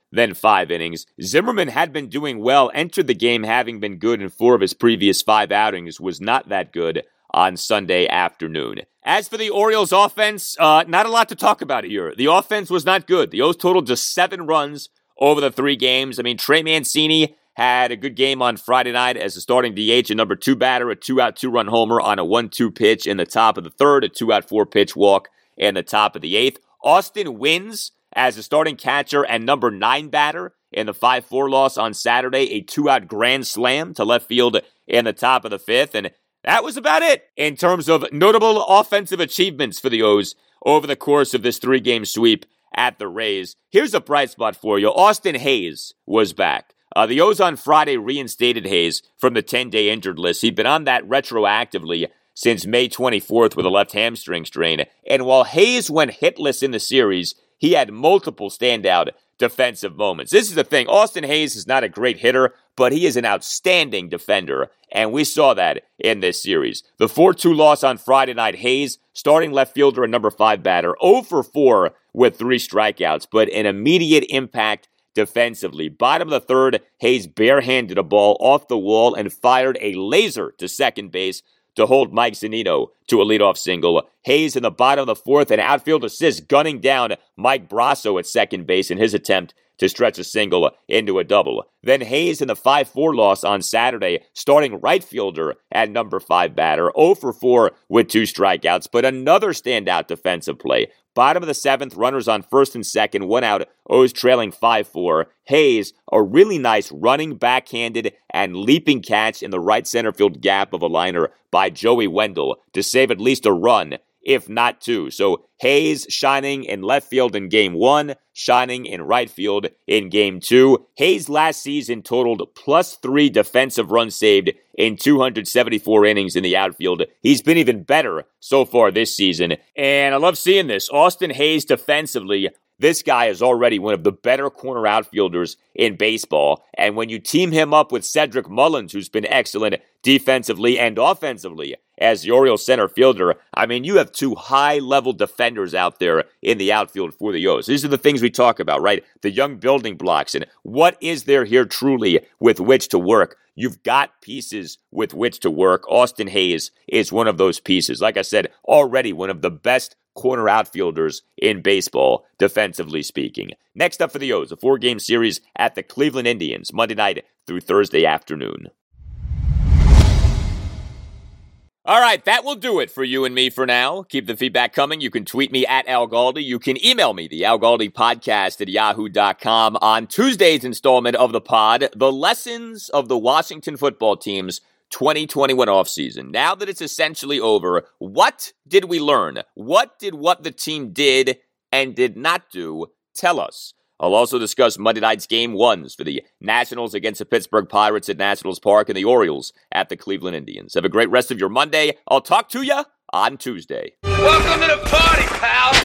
than five innings. Zimmerman had been doing well, entered the game having been good in four of his previous five outings, was not that good on Sunday afternoon. As for the Orioles offense, uh, not a lot to talk about here. The offense was not good. The O's totaled just seven runs over the three games. I mean, Trey Mancini had a good game on Friday night as a starting D H, a number two batter, a two-out, two-run homer on a one two pitch in the top of the third, a two-out, four-pitch walk in the top of the eighth. Austin Wynns as a starting catcher and number nine batter in the five four loss on Saturday, a two-out grand slam to left field in the top of the fifth, and that was about it in terms of notable offensive achievements for the O's over the course of this three-game sweep at the Rays. Here's a bright spot for you. Austin Hayes was back. Uh, the O's on Friday reinstated Hayes from the ten-day injured list. He'd been on that retroactively since May twenty-fourth with a left hamstring strain. And while Hayes went hitless in the series, he had multiple standout defensive moments. This is the thing. Austin Hayes is not a great hitter, but he is an outstanding defender, and we saw that in this series. The four two loss on Friday night, Hayes, starting left fielder and number five batter, oh for four with three strikeouts, but an immediate impact defensively. Bottom of the third, Hayes barehanded a ball off the wall and fired a laser to second base to hold Mike Zunino to a leadoff single. Hayes in the bottom of the fourth, an outfield assist gunning down Mike Brasso at second base in his attempt to stretch a single into a double. Then Hayes in the five four loss on Saturday, starting right fielder at number five batter, oh for four with two strikeouts, but another standout defensive play. Bottom of the seventh, runners on first and second, one out, O's trailing five four. Hayes, a really nice running, backhanded, and leaping catch in the right center field gap of a liner by Joey Wendell to save at least a run, if not two. So Hayes shining in left field in game one, shining in right field in game two. Hayes last season totaled plus three defensive runs saved in two hundred seventy-four innings in the outfield. He's been even better so far this season, and I love seeing this. Austin Hayes defensively, this guy is already one of the better corner outfielders in baseball, and when you team him up with Cedric Mullins, who's been excellent defensively and offensively as the Orioles center fielder, I mean, you have two high-level defenders out there in the outfield for the O's. These are the things we talk about, right? The young building blocks, and what is there here truly with which to work? You've got pieces with which to work. Austin Hayes is one of those pieces. Like I said, already one of the best corner outfielders in baseball, defensively speaking. Next up for the O's, a four-game series at the Cleveland Indians, Monday night through Thursday afternoon. All right, that will do it for you and me for now. Keep the feedback coming. You can tweet me at Al Galdi. You can email me, the Al Galdi podcast at yahoo dot com. On Tuesday's installment of the pod, the lessons of the Washington football team's twenty twenty-one offseason. Now that it's essentially over, what did we learn? What did what the team did and did not do tell us? I'll also discuss Monday night's game ones for the Nationals against the Pittsburgh Pirates at Nationals Park and the Orioles at the Cleveland Indians. Have a great rest of your Monday. I'll talk to you on Tuesday.
Welcome to the party, pal.